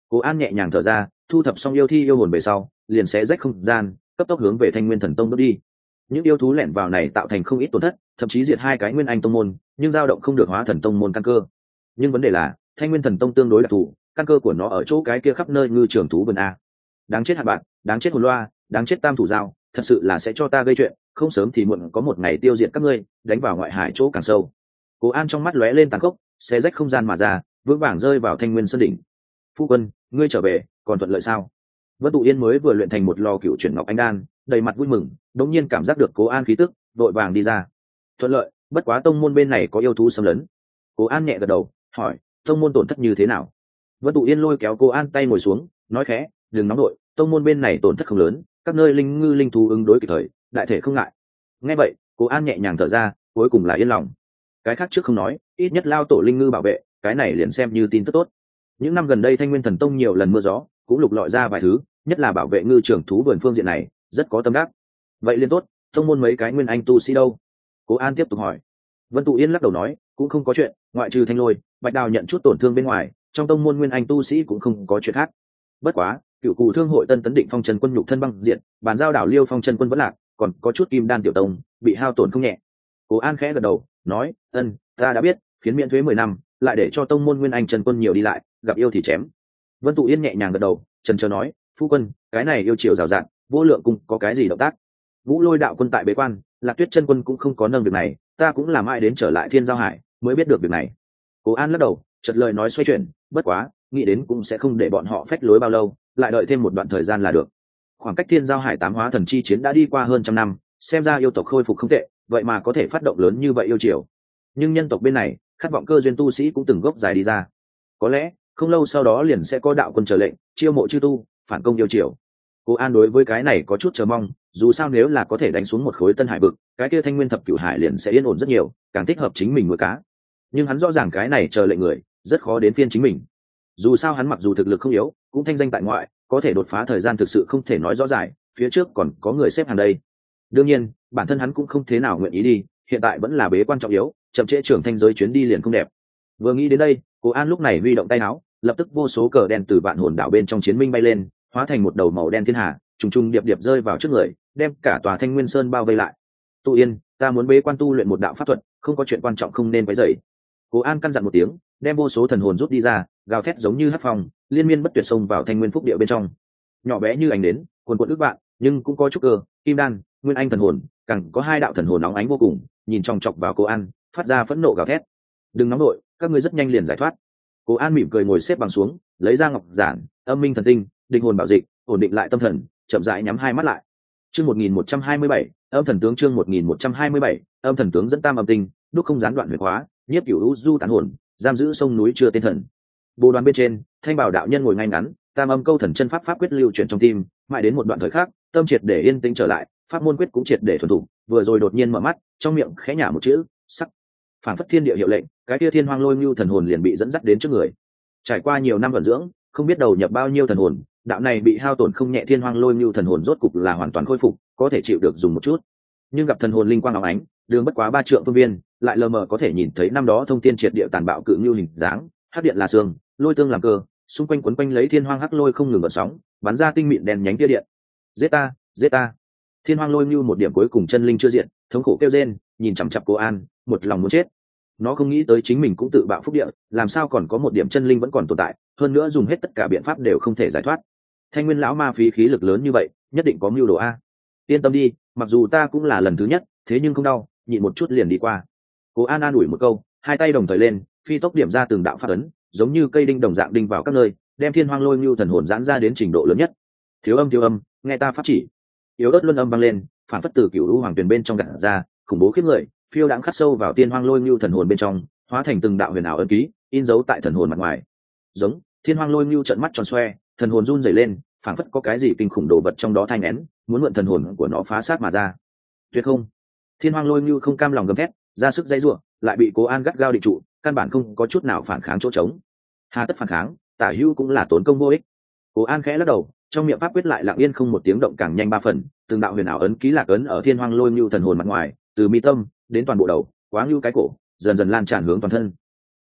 Speaker 1: Cố An nhẹ nhàng thở ra, thu thập xong yêu thi yêu hồn về sau, liền xé rách không gian, cấp tốc hướng về Thanh Nguyên Thần Tông bước đi. Những yêu thú lẻn vào này tạo thành không ít tổn thất, thậm chí diệt hai cái Nguyên Anh tông môn, nhưng dao động không được Hóa Thần Tông môn căn cơ. Nhưng vấn đề là, Thanh Nguyên Thần Tông tương đối đặc thù, căn cơ của nó ở chỗ cái kia khắp nơi ngư trường thú vườn a. Đáng chết hạt bạn, đáng chết hồn loa, đáng chết tam thủ dao, thật sự là sẽ cho ta gây chuyện, không sớm thì muộn có một ngày tiêu diệt các ngươi, đánh vào ngoại hải chỗ càng sâu. Cố An trong mắt lóe lên tàn khốc, xé rách không gian mà ra, vững vàng rơi vào Thanh Nguyên Sơn đỉnh. Phu quân, ngươi trở về, còn thuận lợi sao? Vân Tụ Yên mới vừa luyện thành một lò cựu chuyển ngọc anh đan, đầy mặt vui mừng, đống nhiên cảm giác được Cố An khí tức, vội vàng đi ra. Thuận lợi, bất quá tông môn bên này có yêu thú xâm lấn. Cố An nhẹ gật đầu, hỏi, tông môn tổn thất như thế nào? Vân Tụ Yên lôi kéo Cố An tay ngồi xuống, nói khẽ, đừng nóng đội, tông môn bên này tổn thất không lớn, các nơi linh ngư linh thú ứng đối kịp thời, đại thể không ngại. Nghe vậy, Cố An nhẹ nhàng thở ra, cuối cùng là yên lòng. Cái khác trước không nói, ít nhất lao tổ linh ngư bảo vệ, cái này liền xem như tin tức tốt. Những năm gần đây Thanh Nguyên Thần Tông nhiều lần mưa gió, cũng lục lọi ra vài thứ, nhất là bảo vệ ngư trưởng thú vườn phương diện này, rất có tâm đắc. Vậy liên tốt, tông môn mấy cái nguyên anh tu sĩ đâu? Cố An tiếp tục hỏi. Vân Tụ Yên lắc đầu nói, cũng không có chuyện, ngoại trừ Thanh Lôi, Bạch Đào nhận chút tổn thương bên ngoài, trong tông môn nguyên anh tu sĩ cũng không có chuyện khác. Bất quá, cựu cụ thương hội Tân Tấn Định Phong Trần quân nhục thân băng diện, bàn giao đảo Liêu Phong Trần quân vẫn lạc, còn có chút kim đan tiểu tông bị hao tổn không nhẹ. Cố An khẽ gật đầu, nói, ân, ta đã biết, khiến miễn thuế mười năm, lại để cho tông môn nguyên anh Trần quân nhiều đi lại, gặp yêu thì chém. Vân Tụ Yên nhẹ nhàng gật đầu, trần trờ nói, phu quân, cái này yêu chiều rào rạt, vô lượng cung có cái gì động tác? Vũ Lôi đạo quân tại bế quan, Lạc Tuyết chân quân cũng không có nâng việc này, ta cũng làm ai đến trở lại Thiên Giao Hải mới biết được việc này. Cố An lắc đầu, chợt lời nói xoay chuyển, bất quá, nghĩ đến cũng sẽ không để bọn họ phách lối bao lâu, lại đợi thêm một đoạn thời gian là được. Khoảng cách Thiên Giao Hải tám hóa thần chi chiến đã đi qua hơn trăm năm, xem ra yêu tộc khôi phục không tệ, vậy mà có thể phát động lớn như vậy yêu chiều. Nhưng nhân tộc bên này, khát vọng cơ duyên tu sĩ cũng từng gốc dài đi ra. Có lẽ, không lâu sau đó liền sẽ có đạo quân trở lệnh, chiêu mộ chư tu, phản công yêu chiều. Cố An đối với cái này có chút chờ mong, dù sao nếu là có thể đánh xuống một khối Tân Hải vực, cái kia Thanh Nguyên thập cửu hải liền sẽ yên ổn rất nhiều, càng thích hợp chính mình nuôi cá. Nhưng hắn rõ ràng cái này chờ lệnh người, rất khó đến phiên chính mình. Dù sao hắn mặc dù thực lực không yếu, cũng thanh danh tại ngoại, có thể đột phá thời gian thực sự không thể nói rõ ràng, phía trước còn có người xếp hàng đây. Đương nhiên, bản thân hắn cũng không thế nào nguyện ý đi, hiện tại vẫn là bế quan trọng yếu, chậm trễ trưởng thanh giới chuyến đi liền không đẹp. Vừa nghĩ đến đây, Cố An lúc này huy động tay áo, lập tức vô số cờ đen từ vạn hồn đảo bên trong chiến minh bay lên, hóa thành một đầu màu đen thiên hà, trùng trùng điệp điệp rơi vào trước người, đem cả tòa Thanh Nguyên Sơn bao vây lại. Tụ Yên, ta muốn bế quan tu luyện một đạo pháp thuật, không có chuyện quan trọng không nên quấy rầy. Cố An căn dặn một tiếng, đem vô số thần hồn rút đi ra, gào thét giống như hắc phong, liên miên bất tuyệt xông vào Thanh Nguyên Phúc địa bên trong. Nhỏ bé như ánh đến, cuồn cuộn ước vạn, nhưng cũng có chút cơ, kim đan, nguyên anh thần hồn, càng có hai đạo thần hồn nóng ánh vô cùng, nhìn chòng chọc vào Cố An, phát ra phẫn nộ gào thét. Đừng nóng nổi, các ngươi rất nhanh liền giải thoát. Cố An mỉm cười ngồi xếp bằng xuống, lấy ra ngọc giản, âm minh thần tinh, định hồn bảo dịch, ổn định lại tâm thần, chậm rãi nhắm hai mắt lại. Chương một nghìn một trăm hai mươi bảy, âm thần tướng chương một nghìn một trăm hai mươi bảy, âm thần tướng dẫn tam âm tinh, đúc không gián đoạn huyền hóa, nhiếp cửu u du tán hồn, giam giữ sông núi chưa tên thần. Bồ đoàn bên trên, Thanh Bảo đạo nhân ngồi ngay ngắn, tam âm câu thần chân pháp pháp quyết lưu chuyển trong tim, mãi đến một đoạn thời khắc, tâm triệt để yên tĩnh trở lại, pháp môn quyết cũng triệt để thuần thủ, vừa rồi đột nhiên mở mắt, trong miệng khẽ nhả một chữ, sắc. Phản phất thiên địa hiệu lệnh, cái kia thiên hoang lôi lưu thần hồn liền bị dẫn dắt đến trước người. Trải qua nhiều năm vận dưỡng, không biết đầu nhập bao nhiêu thần hồn, đạo này bị hao tổn không nhẹ thiên hoang lôi lưu thần hồn rốt cục là hoàn toàn khôi phục, có thể chịu được dùng một chút. Nhưng gặp thần hồn linh quang óng ánh, đường bất quá ba trượng phương viên, lại lờ mờ có thể nhìn thấy năm đó thông thiên triệt địa tàn bạo cự lưu hình dáng, hắc điện là xương, lôi tương làm cơ, xung quanh quấn quanh lấy thiên hoang hắc lôi không ngừng gợn sóng, bắn ra tinh mịn đèn nhánh tia điện. Giết ta, giết ta! Thiên hoang lôi lưu một điểm cuối cùng chân linh chưa diện, thống khổ kêu rên, nhìn chằm chằm Cố An, một lòng muốn chết. Nó không nghĩ tới chính mình cũng tự bạo phúc địa, làm sao còn có một điểm chân linh vẫn còn tồn tại, hơn nữa dùng hết tất cả biện pháp đều không thể giải thoát. Thanh Nguyên lão ma phí khí lực lớn như vậy, nhất định có mưu đồ a. Yên tâm đi, mặc dù ta cũng là lần thứ nhất, thế nhưng không đau, nhịn một chút liền đi qua. Cố An an ủi một câu, hai tay đồng thời lên, phi tốc điểm ra từng đạo pháp ấn, giống như cây đinh đồng dạng đinh vào các nơi, đem thiên hoang lôi lưu thần hồn giãn ra đến trình độ lớn nhất. Thiếu âm thiếu âm, nghe ta pháp chỉ. Yếu ớt luân âm vang lên, phản phất từ cửu u hoàng tuyền bên trong gạt ra, khủng bố khiếp người, phiêu đãng khắc sâu vào thiên hoang lôi lưu thần hồn bên trong, hóa thành từng đạo huyền ảo ấn ký, in dấu tại thần hồn mặt ngoài. Giống, thiên hoang lôi lưu trợn mắt tròn xoe, thần hồn run rẩy lên, phản phất có cái gì kinh khủng đồ vật trong đó thanh nén, muốn mượn thần hồn của nó phá sát mà ra. Tuyệt không! Thiên hoang lôi lưu không cam lòng gầm thét, ra sức dây rủa, lại bị Cố An gắt gao định trụ, căn bản không có chút nào phản kháng chỗ trống. Hà tất phản kháng, tả hữu cũng là tốn công vô ích. Cố An khẽ lắc đầu, trong miệng pháp quyết lại lặng yên không một tiếng động càng nhanh ba phần, từng đạo huyền ảo ấn ký lạc ấn ở thiên hoang lôi lưu thần hồn mặt ngoài, từ mi tâm đến toàn bộ đầu, quá lưu cái cổ, dần dần lan tràn hướng toàn thân.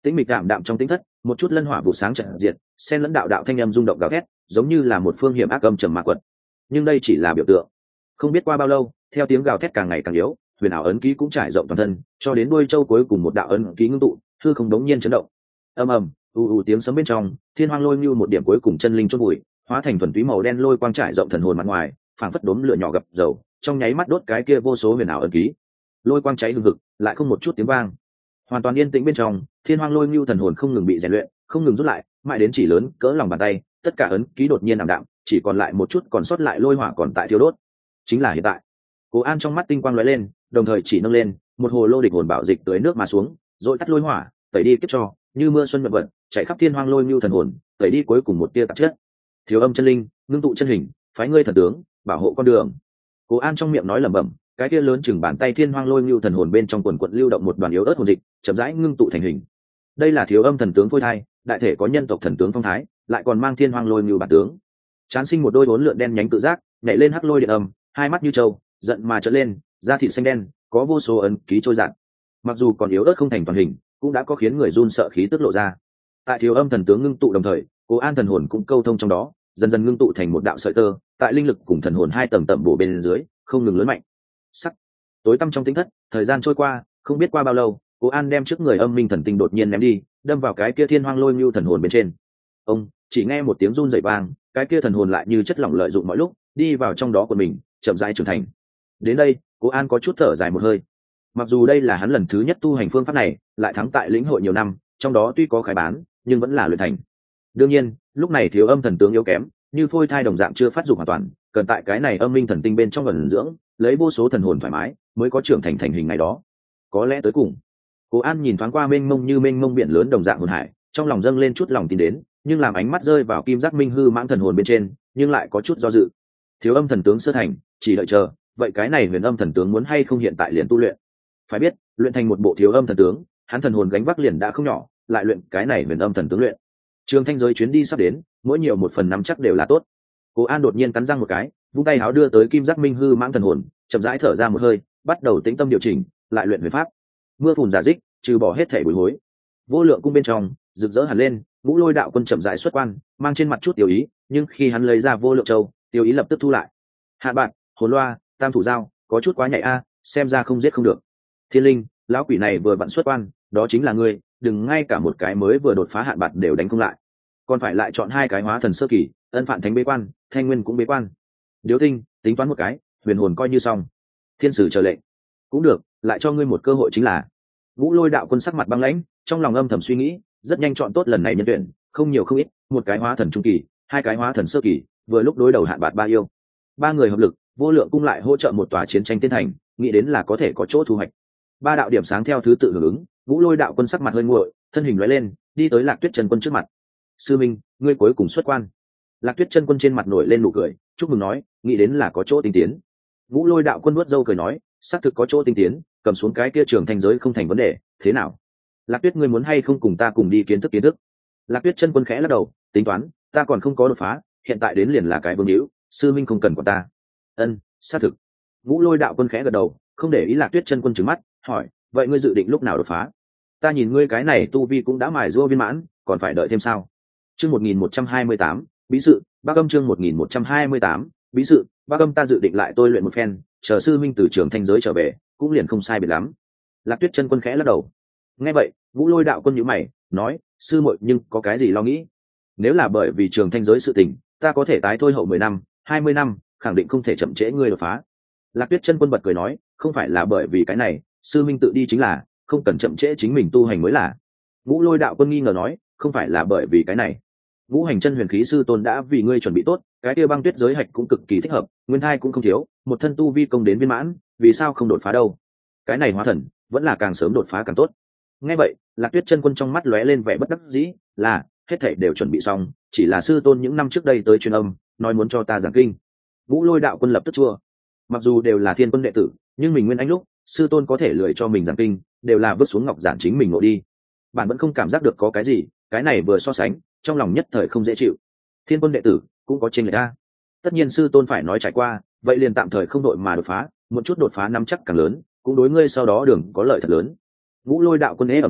Speaker 1: tĩnh mịch đạm đạm trong tĩnh thất, một chút lân hỏa vụ sáng trận diệt, xen lẫn đạo đạo thanh âm rung động gào thét, giống như là một phương hiểm ác âm trầm ma quật. Nhưng đây chỉ là biểu tượng. Không biết qua bao lâu, theo tiếng gào thét càng ngày càng yếu, huyền ảo ấn ký cũng trải rộng toàn thân, cho đến đuôi châu cuối cùng một đạo ấn ký ngưng tụ, hư không đống nhiên chấn động. Ầm ầm, u u tiếng sấm bên trong, thiên hoang lôi như một điểm cuối cùng chân linh chôn bụi, hóa thành thuần túy màu đen lôi quang trải rộng thần hồn mặt ngoài, phảng phất đốm lửa nhỏ gặp dầu, trong nháy mắt đốt cái kia vô số huyền ảo ấn ký. Lôi quang cháy hừng hực, lại không một chút tiếng vang. Hoàn toàn yên tĩnh bên trong, thiên hoang lôi như thần hồn không ngừng bị rèn luyện, không ngừng rút lại, mãi đến chỉ lớn cỡ lòng bàn tay, tất cả ấn ký đột nhiên ảm đạm, chỉ còn lại một chút còn sót lại lôi hỏa còn tại thiêu đốt. Chính là hiện tại. Cố An trong mắt tinh quang lóe lên, đồng thời chỉ nâng lên một hồ lô địch hồn bảo dịch tưới nước mà xuống, rồi tắt lôi hỏa, tẩy đi kiếp cho, như mưa xuân nhuận vận, chạy khắp thiên hoang lôi như thần hồn, tẩy đi cuối cùng một tia tạp chất. Thiếu âm chân linh, ngưng tụ chân hình, phái ngươi thần tướng, bảo hộ con đường. Cố An trong miệng nói lẩm bẩm, cái kia lớn chừng bàn tay thiên hoang lôi như thần hồn bên trong quần quật lưu động một đoàn yếu ớt hồn dịch, chậm rãi ngưng tụ thành hình. Đây là thiếu âm thần tướng phôi thai, đại thể có nhân tộc thần tướng phong thái, lại còn mang thiên hoang lôi như bản tướng. Chán sinh một đôi bốn lượn đen nhánh tự giác, nhảy lên hắc lôi điện âm, hai mắt như trâu, giận mà trợn lên, da thịt xanh đen, có vô số ấn ký trôi dạt. Mặc dù còn yếu ớt không thành toàn hình, cũng đã có khiến người run sợ khí tức lộ ra. Tại thiếu âm thần tướng ngưng tụ đồng thời, Cố An thần hồn cũng câu thông trong đó, dần dần ngưng tụ thành một đạo sợi tơ, tại linh lực cùng thần hồn hai tầng tầm bổ bên dưới, không ngừng lớn mạnh. Sắc. Tối tăm trong tĩnh thất, thời gian trôi qua, không biết qua bao lâu, Cố An đem trước người âm minh thần tinh đột nhiên ném đi, đâm vào cái kia thiên hoang lôi như thần hồn bên trên. Ông, chỉ nghe một tiếng run rẩy vang, cái kia thần hồn lại như chất lỏng lợi dụng mọi lúc, đi vào trong đó của mình, chậm rãi trưởng thành. Đến đây, Cố An có chút thở dài một hơi. Mặc dù đây là hắn lần thứ nhất tu hành phương pháp này, lại thắng tại lĩnh hội nhiều năm, trong đó tuy có khải bán, nhưng vẫn là luyện thành. Đương nhiên, lúc này thiếu âm thần tướng yếu kém, như phôi thai đồng dạng chưa phát dụng hoàn toàn, cần tại cái này âm minh thần tinh bên trong ẩn dưỡng, lấy vô số thần hồn thoải mái, mới có trưởng thành thành hình này đó. Có lẽ tới cùng. Cố An nhìn thoáng qua mênh mông như mênh mông biển lớn đồng dạng hồn hải, trong lòng dâng lên chút lòng tin đến, nhưng làm ánh mắt rơi vào kim giác minh hư mãng thần hồn bên trên, nhưng lại có chút do dự. Thiếu âm thần tướng sơ thành, chỉ đợi chờ, vậy cái này huyền âm thần tướng muốn hay không hiện tại liền tu luyện? Phải biết, luyện thành một bộ thiếu âm thần tướng, hắn thần hồn gánh vác liền đã không nhỏ, lại luyện cái này huyền âm thần tướng luyện. Trường Thanh giới chuyến đi sắp đến, mỗi nhiều một phần nắm chắc đều là tốt. Cố An đột nhiên cắn răng một cái, vung tay áo đưa tới kim giác minh hư mãng thần hồn, chậm rãi thở ra một hơi, bắt đầu tĩnh tâm điều chỉnh, lại luyện huyền pháp. Mưa phùn giả dích, trừ bỏ hết thể bối rối. Vô lượng cung bên trong, rực rỡ hẳn lên, Ngũ Lôi đạo quân chậm rãi xuất quan, mang trên mặt chút tiểu ý, nhưng khi hắn lấy ra vô lượng châu, tiểu ý lập tức thu lại. Hạn bạn, hồn loa, tam thủ giao, có chút quá nhạy a, xem ra không giết không được. Thiên linh, lão quỷ này vừa vặn xuất quan, đó chính là ngươi, đừng ngay cả một cái mới vừa đột phá hạn bạc đều đánh không lại, còn phải lại chọn hai cái hóa thần sơ kỳ, ân phạn thánh bế quan, thanh nguyên cũng bế quan. Điếu tinh, tính toán một cái, huyền hồn coi như xong. Thiên sử chờ lệnh, cũng được, lại cho ngươi một cơ hội chính là. Ngũ Lôi đạo quân sắc mặt băng lãnh, trong lòng âm thầm suy nghĩ, rất nhanh chọn tốt lần này nhân tuyển, không nhiều không ít, một cái hóa thần trung kỳ, hai cái hóa thần sơ kỳ, vừa lúc đối đầu hạn bạc ba yêu. Ba người hợp lực, vô lượng cung lại hỗ trợ một tòa chiến tranh tiên thành, nghĩ đến là có thể có chỗ thu hoạch. Ba đạo điểm sáng theo thứ tự hưởng ứng, Ngũ Lôi đạo quân sắc mặt hơi nguội, thân hình lóe lên, đi tới Lạc Tuyết Chân Quân trước mặt. Sư minh, ngươi cuối cùng xuất quan. Lạc Tuyết Chân Quân trên mặt nổi lên nụ cười, chúc mừng nói, nghĩ đến là có chỗ tinh tiến. Ngũ Lôi đạo quân nuốt dâu cười nói, xác thực có chỗ tinh tiến, cầm xuống cái kia trường thanh giới không thành vấn đề, thế nào? Lạc Tuyết ngươi muốn hay không cùng ta cùng đi kiến thức kiến thức? Lạc Tuyết Chân Quân khẽ lắc đầu, tính toán, ta còn không có đột phá, hiện tại đến liền là cái vương hữu, sư minh không cần của ta. Ân, xác thực. Ngũ Lôi đạo quân khẽ gật đầu, không để ý Lạc Tuyết Chân Quân trừng mắt, hỏi, vậy ngươi dự định lúc nào đột phá? Ta nhìn ngươi cái này tu vi cũng đã mài giũa viên mãn, còn phải đợi thêm sao? Chương một nghìn một trăm hai mươi tám, bí sự, Bác Âm chương một nghìn một trăm hai mươi tám, bí sự, Bác Âm ta dự định lại tôi luyện một phen, chờ sư minh từ trường thanh giới trở về, cũng liền không sai biệt lắm. Lạc Tuyết Chân Quân khẽ lắc đầu. Nghe vậy, Ngũ Lôi đạo quân nhíu mày, nói, sư muội nhưng có cái gì lo nghĩ? Nếu là bởi vì trường thanh giới sự tình, ta có thể tái thôi hậu mười năm, hai mươi năm, khẳng định không thể chậm trễ ngươi đột phá. Lạc Tuyết Chân Quân bật cười nói, không phải là bởi vì cái này, sư minh tự đi chính là, không cần chậm trễ chính mình tu hành mới là. Ngũ Lôi đạo quân nghi ngờ nói, không phải là bởi vì cái này. Ngũ hành chân huyền khí sư tôn đã vì ngươi chuẩn bị tốt, cái kia băng tuyết giới hạch cũng cực kỳ thích hợp, nguyên thai cũng không thiếu, một thân tu vi công đến viên mãn, vì sao không đột phá đâu? Cái này hóa thần, vẫn là càng sớm đột phá càng tốt. Nghe vậy, Lạc Tuyết Chân Quân trong mắt lóe lên vẻ bất đắc dĩ, là, hết thảy đều chuẩn bị xong, chỉ là sư tôn những năm trước đây tới truyền âm, nói muốn cho ta giảng kinh. Ngũ Lôi đạo quân lập tức chua. Mặc dù đều là thiên quân đệ tử, nhưng mình nguyên anh lúc, sư tôn có thể lười cho mình giảng kinh, đều là vứt xuống ngọc giản chính mình ngộ đi. Bạn vẫn không cảm giác được có cái gì, cái này vừa so sánh, trong lòng nhất thời không dễ chịu. Thiên quân đệ tử cũng có chênh lệch a. Tất nhiên sư tôn phải nói trải qua, vậy liền tạm thời không đội mà đột phá, một chút đột phá năm chắc càng lớn, cũng đối ngươi sau đó đường có lợi thật lớn. Ngũ Lôi đạo quân ế ẩm nói,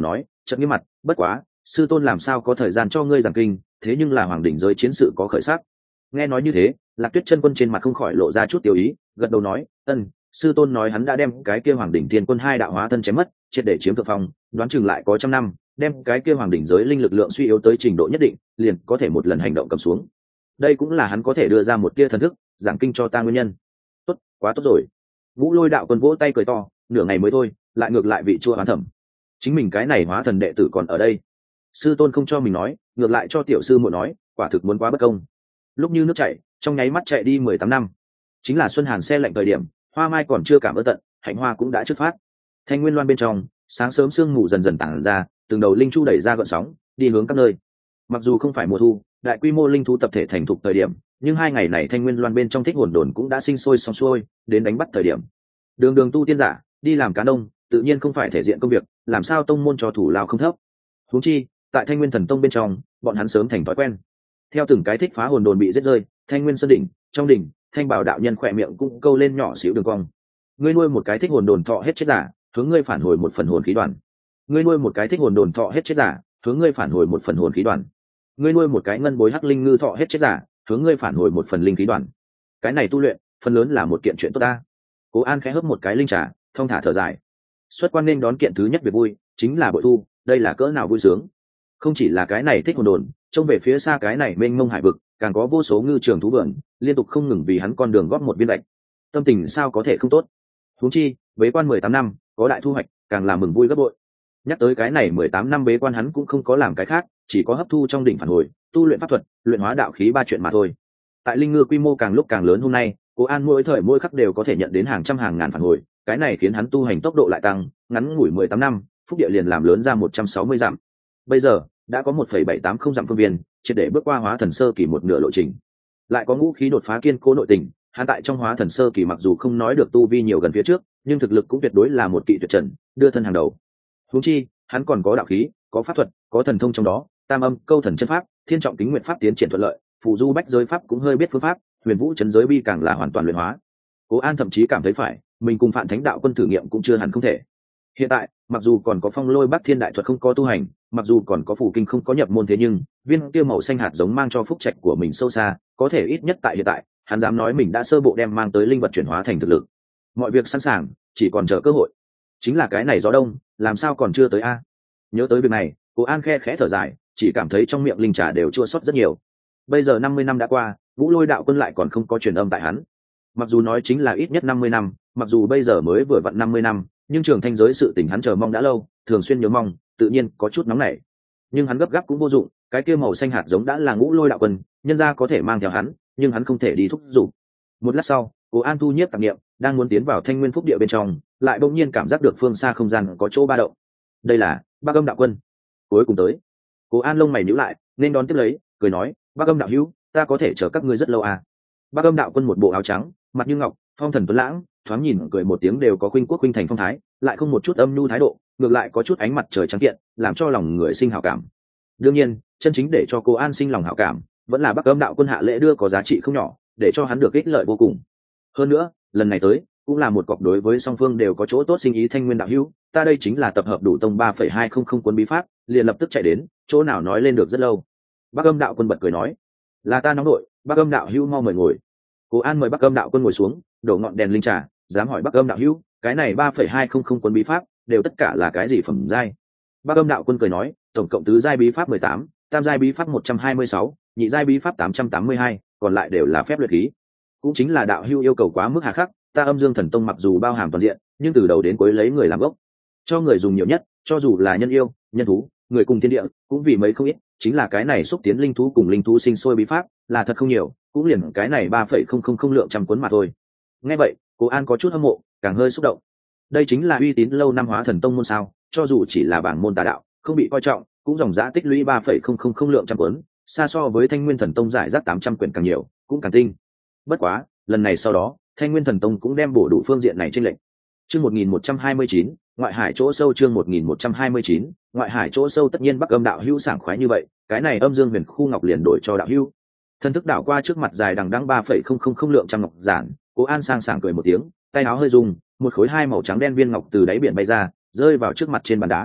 Speaker 1: chợt nghiêm mặt, bất quá sư tôn làm sao có thời gian cho ngươi giảng kinh, thế nhưng là hoàng đỉnh giới chiến sự có khởi sắc. Nghe nói như thế, Lạc Tuyết chân quân trên mặt không khỏi lộ ra chút tiểu ý, gật đầu nói, ân, sư tôn nói hắn đã đem cái kia hoàng đỉnh thiên quân hai đạo hóa thân chém mất, triệt để chiếm thượng phong, đoán chừng lại có trăm năm, đem cái kia hoàng đỉnh giới linh lực lượng suy yếu tới trình độ nhất định, liền có thể một lần hành động cầm xuống. Đây cũng là hắn có thể đưa ra một tia thần thức giảng kinh cho ta nguyên nhân. Tốt, quá tốt rồi. Vũ Lôi đạo quân vỗ tay cười to, nửa ngày mới thôi, lại ngược lại vị chua hoán thẩm. Chính mình cái này hóa thần đệ tử còn ở đây, sư tôn không cho mình nói, ngược lại cho tiểu sư muội nói, quả thực muốn quá bất công. Lúc như nước chảy, trong nháy mắt chạy đi mười tám năm, chính là xuân hàn xe lạnh thời điểm, hoa mai còn chưa cảm ơn tận, hạnh hoa cũng đã trước phát. Thanh nguyên loan bên trong, sáng sớm sương mù dần dần tản ra, từng đầu linh chu đẩy ra gợn sóng, đi hướng các nơi. Mặc dù không phải mùa thu, đại quy mô linh thú tập thể thành thục thời điểm, nhưng hai ngày này thanh nguyên loan bên trong thích hồn đồn cũng đã sinh sôi xong xuôi, đến đánh bắt thời điểm. Đường đường tu tiên giả, đi làm cá nông, tự nhiên không phải thể diện công việc, làm sao tông môn cho thủ lao không thấp. Huống chi, tại thanh nguyên thần tông bên trong, bọn hắn sớm thành thói quen. Theo từng cái thích phá hồn đồn bị giết rơi, thanh nguyên sơn đỉnh, trong đỉnh, thanh bảo đạo nhân khỏe miệng cũng câu lên nhỏ xíu đường cong. Ngươi nuôi một cái thích hồn đồn thọ hết chết giả, hướng ngươi phản hồi một phần hồn khí đoàn. Ngươi nuôi một cái thích hồn đồn thọ hết chết giả, hướng ngươi phản hồi một phần hồn khí đoàn. Ngươi nuôi một cái ngân bối hắc linh ngư thọ hết chết giả, hướng ngươi phản hồi một phần linh khí đoàn. Cái này tu luyện, phần lớn là một kiện chuyện tốt ta. Cố An khẽ hớp một cái linh trà, thong thả thở dài. Xuất quan nên đón kiện thứ nhất việc vui, chính là bội thu, đây là cỡ nào vui sướng. Không chỉ là cái này thích hồn đồn, trông về phía xa cái này mênh mông hải vực, càng có vô số ngư trường thú vườn, liên tục không ngừng vì hắn con đường góp một viên gạch. Tâm tình sao có thể không tốt. Huống chi, bế quan mười tám năm, có đại thu hoạch, càng làm mừng vui gấp bội. Nhắc tới cái này mười tám năm bế quan hắn cũng không có làm cái khác, chỉ có hấp thu trong đỉnh phản hồi, tu luyện pháp thuật, luyện hóa đạo khí ba chuyện mà thôi. Tại linh ngư quy mô càng lúc càng lớn hôm nay, Cố An mỗi thời mỗi khắc đều có thể nhận đến hàng trăm hàng ngàn phản hồi, cái này khiến hắn tu hành tốc độ lại tăng, ngắn ngủi mười tám năm, phúc địa liền làm lớn ra một trăm sáu mươi dặm. Bây giờ, đã có một phẩy bảy tám không dặm phương viên, triệt để bước qua hóa thần sơ kỳ một nửa lộ trình. Lại có ngũ khí đột phá kiên cố nội tình, hắn tại trong hóa thần sơ kỳ mặc dù không nói được tu vi nhiều gần phía trước, nhưng thực lực cũng tuyệt đối là một kỵ tuyệt trần, đưa thân hàng đầu. Huống chi, hắn còn có đạo khí, có pháp thuật, có thần thông trong đó, tam âm, câu thần chân pháp, thiên trọng kính nguyện pháp tiến triển thuận lợi, phù du bách giới pháp cũng hơi biết phương pháp, huyền vũ chấn giới bi càng là hoàn toàn luyện hóa. Cố An thậm chí cảm thấy phải, mình cùng Phạn Thánh đạo quân thử nghiệm cũng chưa hẳn không thể. Hiện tại, mặc dù còn có phong lôi bắc thiên đại thuật không có tu hành, mặc dù còn có phù kinh không có nhập môn, thế nhưng viên kia màu xanh hạt giống mang cho phúc trạch của mình sâu xa, có thể ít nhất tại hiện tại, hắn dám nói mình đã sơ bộ đem mang tới linh vật chuyển hóa thành thực lực. Mọi việc sẵn sàng, chỉ còn chờ cơ hội. Chính là cái này gió đông, làm sao còn chưa tới a? Nhớ tới việc này, Cố An khe khẽ thở dài, chỉ cảm thấy trong miệng linh trà đều chua xót rất nhiều. Bây giờ năm mươi năm đã qua, Vũ Lôi đạo quân lại còn không có truyền âm tại hắn. Mặc dù nói chính là ít nhất năm mươi năm, mặc dù bây giờ mới vừa vặn năm mươi năm, nhưng trường thanh giới sự tình hắn chờ mong đã lâu, thường xuyên nhớ mong, tự nhiên có chút nóng nảy. Nhưng hắn gấp gáp cũng vô dụng, cái kia màu xanh hạt giống đã là Ngũ Lôi đạo quân, nhân ra có thể mang theo hắn, nhưng hắn không thể đi thúc giục. Một lát sau, Cố An thu nhiếp tạp niệm, đang muốn tiến vào Thanh Nguyên Phúc địa bên trong, lại bỗng nhiên cảm giác được phương xa không gian có chỗ ba động. Đây là Bắc Âm đạo quân. Cuối cùng tới. Cố An lông mày nhíu lại, nên đón tiếp lấy, cười nói, Bắc Âm đạo hữu, ta có thể chờ các ngươi rất lâu à? Bắc Âm đạo quân một bộ áo trắng, mặt như ngọc, phong thần tuấn lãng, thoáng nhìn cười một tiếng đều có khuynh quốc khuynh thành phong thái, lại không một chút âm nhu thái độ, ngược lại có chút ánh mặt trời trắng kiện, làm cho lòng người sinh hảo cảm. Đương nhiên, chân chính để cho Cố An sinh lòng hảo cảm, vẫn là Bắc Âm đạo quân hạ lễ đưa có giá trị không nhỏ, để cho hắn được ích lợi vô cùng. Hơn nữa, lần này tới, cũng là một cọc đối với song phương đều có chỗ tốt sinh ý. Thanh Nguyên đạo hữu, ta đây chính là tập hợp đủ tông ba phẩy hai không không cuốn bí pháp, liền lập tức chạy đến, chỗ nào nói lên được rất lâu. Bắc Âm đạo quân bật cười nói, là ta nóng đội, Bắc Âm đạo hữu mau mời ngồi. Cố An mời Bắc Âm đạo quân ngồi xuống, đổ ngọn đèn linh trà, dám hỏi Bắc Âm đạo hữu, cái này ba phẩy hai không không cuốn bí pháp, đều tất cả là cái gì phẩm giai? Bắc Âm đạo quân cười nói, tổng cộng tứ giai bí pháp mười tám, tam giai bí pháp một trăm hai mươi sáu, nhị giai bí pháp tám trăm tám mươi hai, còn lại đều là phép luyện khí. Cũng chính là đạo hữu yêu cầu quá mức hà khắc, ta Âm Dương Thần Tông mặc dù bao hàm toàn diện, nhưng từ đầu đến cuối lấy người làm gốc, cho người dùng nhiều nhất, cho dù là nhân yêu, nhân thú, người cùng thiên địa, cũng vì mấy không ít, chính là cái này xúc tiến linh thú cùng linh thú sinh sôi bí pháp, là thật không nhiều, cũng liền cái này ba phẩy không không không lượng trăm cuốn mà thôi. Nghe vậy, Cố An có chút hâm mộ, càng hơi xúc động. Đây chính là uy tín lâu năm Hóa Thần Tông môn sao? Cho dù chỉ là bảng môn tà đạo, không bị coi trọng, cũng dòng dã tích lũy ba phẩy không không không lượng trăm cuốn, xa so với Thanh Nguyên Thần Tông giải rác tám trăm quyển càng nhiều, cũng càng tinh. Bất quá, lần này sau đó, Thanh Nguyên Thần Tông cũng đem bổ đủ phương diện này trên lệnh. Chương một nghìn một trăm hai mươi chín, ngoại hải chỗ sâu. Chương một nghìn một trăm hai mươi chín, ngoại hải chỗ sâu. Tất nhiên Bắc Âm đạo hữu sảng khoái như vậy, cái này Âm Dương Huyền khu ngọc liền đổi cho đạo hữu. Thân thức đảo qua trước mặt dài đằng đẵng ba phẩy không không không lượng trăm ngọc giản, Cố An sang sảng cười một tiếng, tay áo hơi rung, một khối hai màu trắng đen viên ngọc từ đáy biển bay ra, rơi vào trước mặt trên bàn đá.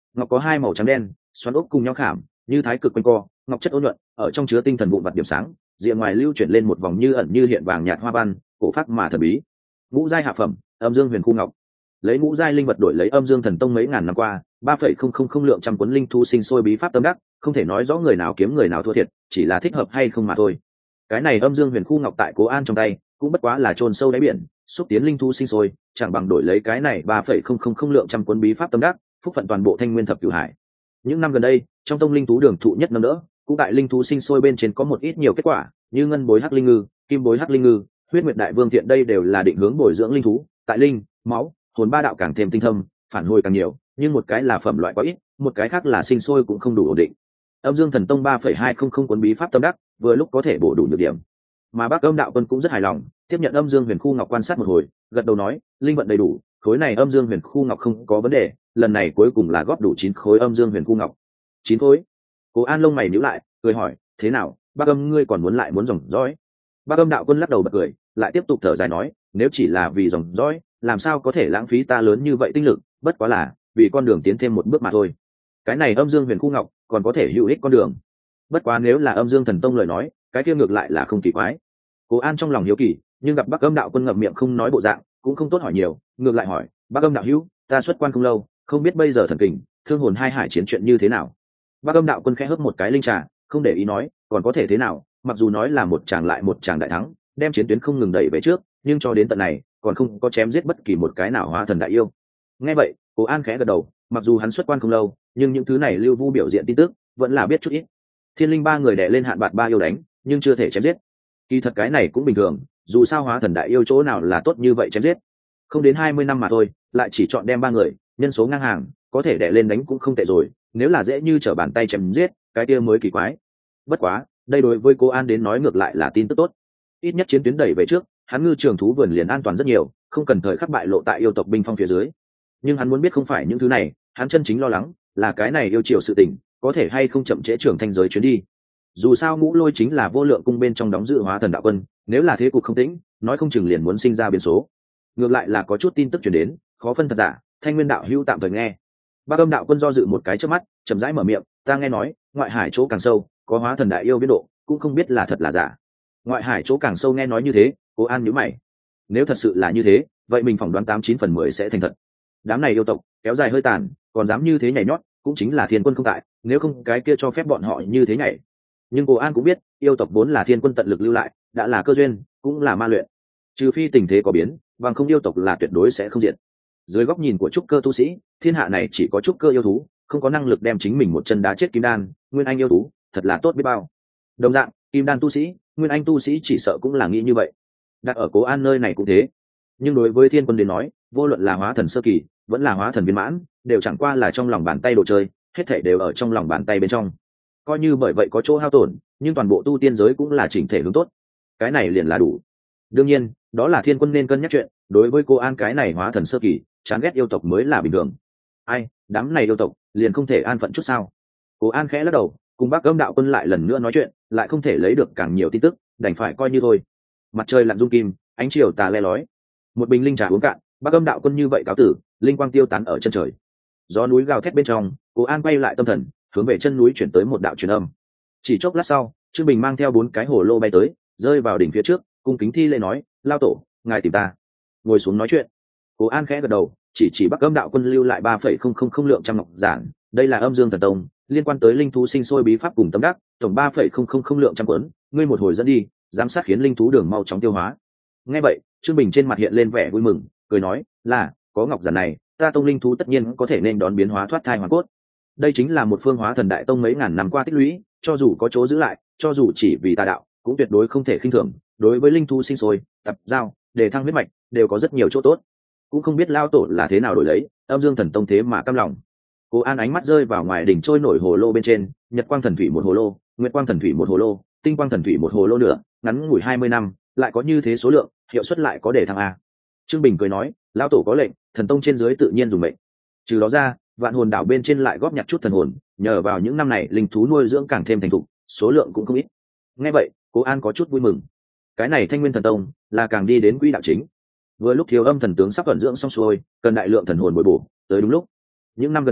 Speaker 1: ngọc có hai màu trắng đen xoắn ốc cùng nhau khảm như thái cực quanh co, ngọc chất ôn nhuận ở trong chứa tinh thần vụn vặt điểm sáng, rìa ngoài lưu chuyển lên một vòng như ẩn như hiện vàng nhạt hoa văn, cổ phác mà thần bí. Ngũ giai hạ phẩm, âm dương huyền khu ngọc. Lấy ngũ giai linh vật đổi lấy âm dương thần tông mấy ngàn năm qua ba phẩy không không không lượng trăm cuốn linh thu sinh sôi bí pháp tâm đắc, không thể nói rõ người nào kiếm người nào thua thiệt, chỉ là thích hợp hay không mà thôi. Cái này âm dương huyền khu ngọc tại Cố An trong tay cũng bất quá là chôn sâu đáy biển, xúc tiến linh thu sinh sôi, chẳng bằng đổi lấy cái này ba phẩy không không không lượng trăm cuốn bí pháp tâm đắc, phúc phận toàn bộ Thanh Nguyên thập cửu hải. Những năm gần đây, trong tông linh thú đường thụ nhất năm đỡ, cũng tại linh thú sinh sôi bên trên có một ít nhiều kết quả, như ngân bối hắc linh ngư, kim bối hắc linh ngư, huyết nguyệt đại vương thiện, đây đều là định hướng bồi dưỡng linh thú, tại linh, máu, hồn ba đạo càng thêm tinh thâm, phản hồi càng nhiều, nhưng một cái là phẩm loại quá ít, một cái khác là sinh sôi cũng không đủ ổn định. Âm Dương Thần Tông ba phẩy hai không không cuốn bí pháp tâm đắc, vừa lúc có thể bổ đủ nhược điểm. Mà Bác Âm Đạo Quân cũng rất hài lòng, tiếp nhận Âm Dương Huyền Khu Ngọc quan sát một hồi, gật đầu nói, linh vận đầy đủ, khối này Âm Dương Huyền Khu Ngọc không có vấn đề, lần này cuối cùng là góp đủ chín khối Âm Dương Huyền Khu Ngọc. Chín khối? Cố An lông mày nhíu lại, cười hỏi, thế nào, Bác Âm ngươi còn muốn lại muốn dòng dõi? Bác Âm Đạo Quân lắc đầu bật cười, lại tiếp tục thở dài nói, nếu chỉ là vì dòng dõi, làm sao có thể lãng phí ta lớn như vậy tinh lực, bất quá là vì con đường tiến thêm một bước mà thôi. Cái này Âm Dương Huyền Khu Ngọc còn có thể hữu ích con đường. Bất quá nếu là Âm Dương Thần Tông lời nói, cái kia ngược lại là không kỳ quái. Cố An trong lòng hiếu kỳ, nhưng gặp Bắc Âm Đạo Quân ngậm miệng không nói bộ dạng, cũng không tốt hỏi nhiều, ngược lại hỏi, Bắc Âm đạo hữu, ta xuất quan không lâu, không biết bây giờ thần kình, thương hồn hai hải chiến chuyện như thế nào. Bắc Âm Đạo Quân khẽ hớp một cái linh trà, không để ý nói, còn có thể thế nào, mặc dù nói là một chàng lại một chàng đại thắng, đem chiến tuyến không ngừng đẩy về trước, nhưng cho đến tận này, còn không có chém giết bất kỳ một cái nào hóa thần đại yêu. Nghe vậy, Cố An khẽ gật đầu, mặc dù hắn xuất quan không lâu, nhưng những thứ này lưu vu biểu diện tin tức, vẫn là biết chút ít. Thiên linh ba người đè lên hạn bạt ba yêu đánh, nhưng chưa thể chém giết. Kỳ thật cái này cũng bình thường, dù sao hóa thần đại yêu chỗ nào là tốt như vậy chém giết. Không đến hai mươi năm mà thôi, lại chỉ chọn đem ba người, nhân số ngang hàng, có thể đè lên đánh cũng không tệ rồi, nếu là dễ như trở bàn tay chém giết, cái kia mới kỳ quái. Bất quá, đây đối với Cố An đến nói ngược lại là tin tức tốt. Ít nhất chiến tuyến đẩy về trước, hắn ngư trường thú vườn liền an toàn rất nhiều, không cần thời khắc bại lộ tại yêu tộc binh phong phía dưới. Nhưng hắn muốn biết không phải những thứ này, hắn chân chính lo lắng là cái này yêu chiều sự tình, có thể hay không chậm trễ trưởng thanh giới chuyến đi. Dù sao Ngũ Lôi chính là vô lượng cung bên trong đóng giữ hóa thần đạo quân, nếu là thế cục không tĩnh, nói không chừng liền muốn sinh ra biến số. Ngược lại là có chút tin tức truyền đến, khó phân thật giả, Thanh Nguyên đạo hữu tạm thời nghe. Bác Âm Đạo Quân do dự một cái trước mắt, chậm rãi mở miệng, ta nghe nói, ngoại hải chỗ càng sâu, có hóa thần đại yêu biến độ, cũng không biết là thật là giả. Ngoại hải chỗ càng sâu nghe nói như thế, Cố An nhíu mày. Nếu thật sự là như thế, vậy mình phỏng đoán tám chín phần mười sẽ thành thật. Đám này yêu tộc, kéo dài hơi tàn, còn dám như thế nhảy nhót, cũng chính là Thiên Quân không tại, nếu không cái kia cho phép bọn họ như thế nhảy. Nhưng Cố An cũng biết, yêu tộc vốn là Thiên Quân tận lực lưu lại, đã là cơ duyên, cũng là ma luyện. Trừ phi tình thế có biến, bằng không yêu tộc là tuyệt đối sẽ không diệt. Dưới góc nhìn của trúc cơ tu sĩ, thiên hạ này chỉ có trúc cơ yêu thú, không có năng lực đem chính mình một chân đá chết kim đan, nguyên anh yêu thú, thật là tốt biết bao. Đồng dạng, kim đan tu sĩ, nguyên anh tu sĩ chỉ sợ cũng là nghĩ như vậy. Đặt ở Cố An nơi này cũng thế. Nhưng đối với Thiên Quân đến nói, vô luận là hóa thần sơ kỳ, vẫn là hóa thần viên mãn, đều chẳng qua là trong lòng bàn tay đồ chơi, hết thảy đều ở trong lòng bàn tay bên trong. Coi như bởi vậy có chỗ hao tổn, nhưng toàn bộ tu tiên giới cũng là chỉnh thể hướng tốt, cái này liền là đủ. Đương nhiên, đó là Thiên Quân nên cân nhắc chuyện, đối với Cố An cái này hóa thần sơ kỳ, chán ghét yêu tộc mới là bình thường. Ai, đám này yêu tộc, liền không thể an phận chút sao? Cố An khẽ lắc đầu, cùng Bác Âm Đạo Quân lại lần nữa nói chuyện, lại không thể lấy được càng nhiều tin tức, đành phải coi như thôi. Mặt trời lặn dung kim, ánh chiều tà le lói. Một bình linh trà uống cạn, Bác Âm Đạo Quân như vậy cáo tử, linh quang tiêu tán ở chân trời. Gió núi gào thét bên trong, Cố An quay lại tâm thần, hướng về chân núi chuyển tới một đạo truyền âm. Chỉ chốc lát sau, Trương Bình mang theo bốn cái hồ lô bay tới, rơi vào đỉnh phía trước, cung kính thi lễ nói, lao tổ, ngài tìm ta. Ngồi xuống nói chuyện. Cố An khẽ gật đầu, chỉ chỉ Bắc Âm Đạo Quân lưu lại ba phẩy không không không lượng trăm ngọc giản, đây là Âm Dương Thần Tông, liên quan tới linh thú sinh sôi bí pháp cùng tâm đắc, tổng ba phẩy không không không lượng trăm cuốn, ngươi một hồi dẫn đi, giám sát khiến linh thú đường mau chóng tiêu hóa. Nghe vậy, Trương Bình trên mặt hiện lên vẻ vui mừng, cười nói, là, có ngọc giản này, ta tông linh thú tất nhiên có thể nên đón biến hóa thoát thai hoàn cốt. Đây chính là một phương hóa thần đại tông mấy ngàn năm qua tích lũy, cho dù có chỗ giữ lại, cho dù chỉ vì tà đạo, cũng tuyệt đối không thể khinh thường, đối với linh thú sinh sôi, tập giao, để thăng huyết mạch, đều có rất nhiều chỗ tốt. Cũng không biết lao tổ là thế nào đổi lấy, Âm Dương Thần Tông thế mà cam lòng. Cố An ánh mắt rơi vào ngoài đỉnh trôi nổi hồ lô bên trên, Nhật Quang Thần Thủy một hồ lô, Nguyệt Quang Thần Thủy một hồ lô, Tinh Quang Thần Thủy một hồ lô nữa, ngắn ngủi hai mươi năm, lại có như thế số lượng, hiệu suất lại có để thăng a. Trương Bình cười nói, lao tổ có lệnh, thần tông trên dưới tự nhiên dùng mệnh. Trừ đó ra, Vạn Hồn đảo bên trên lại góp nhặt chút thần hồn, nhờ vào những năm này linh thú nuôi dưỡng càng thêm thành thục, số lượng cũng không ít. Nghe vậy, Cố An có chút vui mừng. Cái này Thanh Nguyên Thần Tông là càng đi đến quỹ đạo chính. Vừa lúc Thiếu Âm thần tướng sắp vận dưỡng xong xuôi, cần đại lượng thần hồn bồi bổ, tới đúng lúc. Những năm gần đây,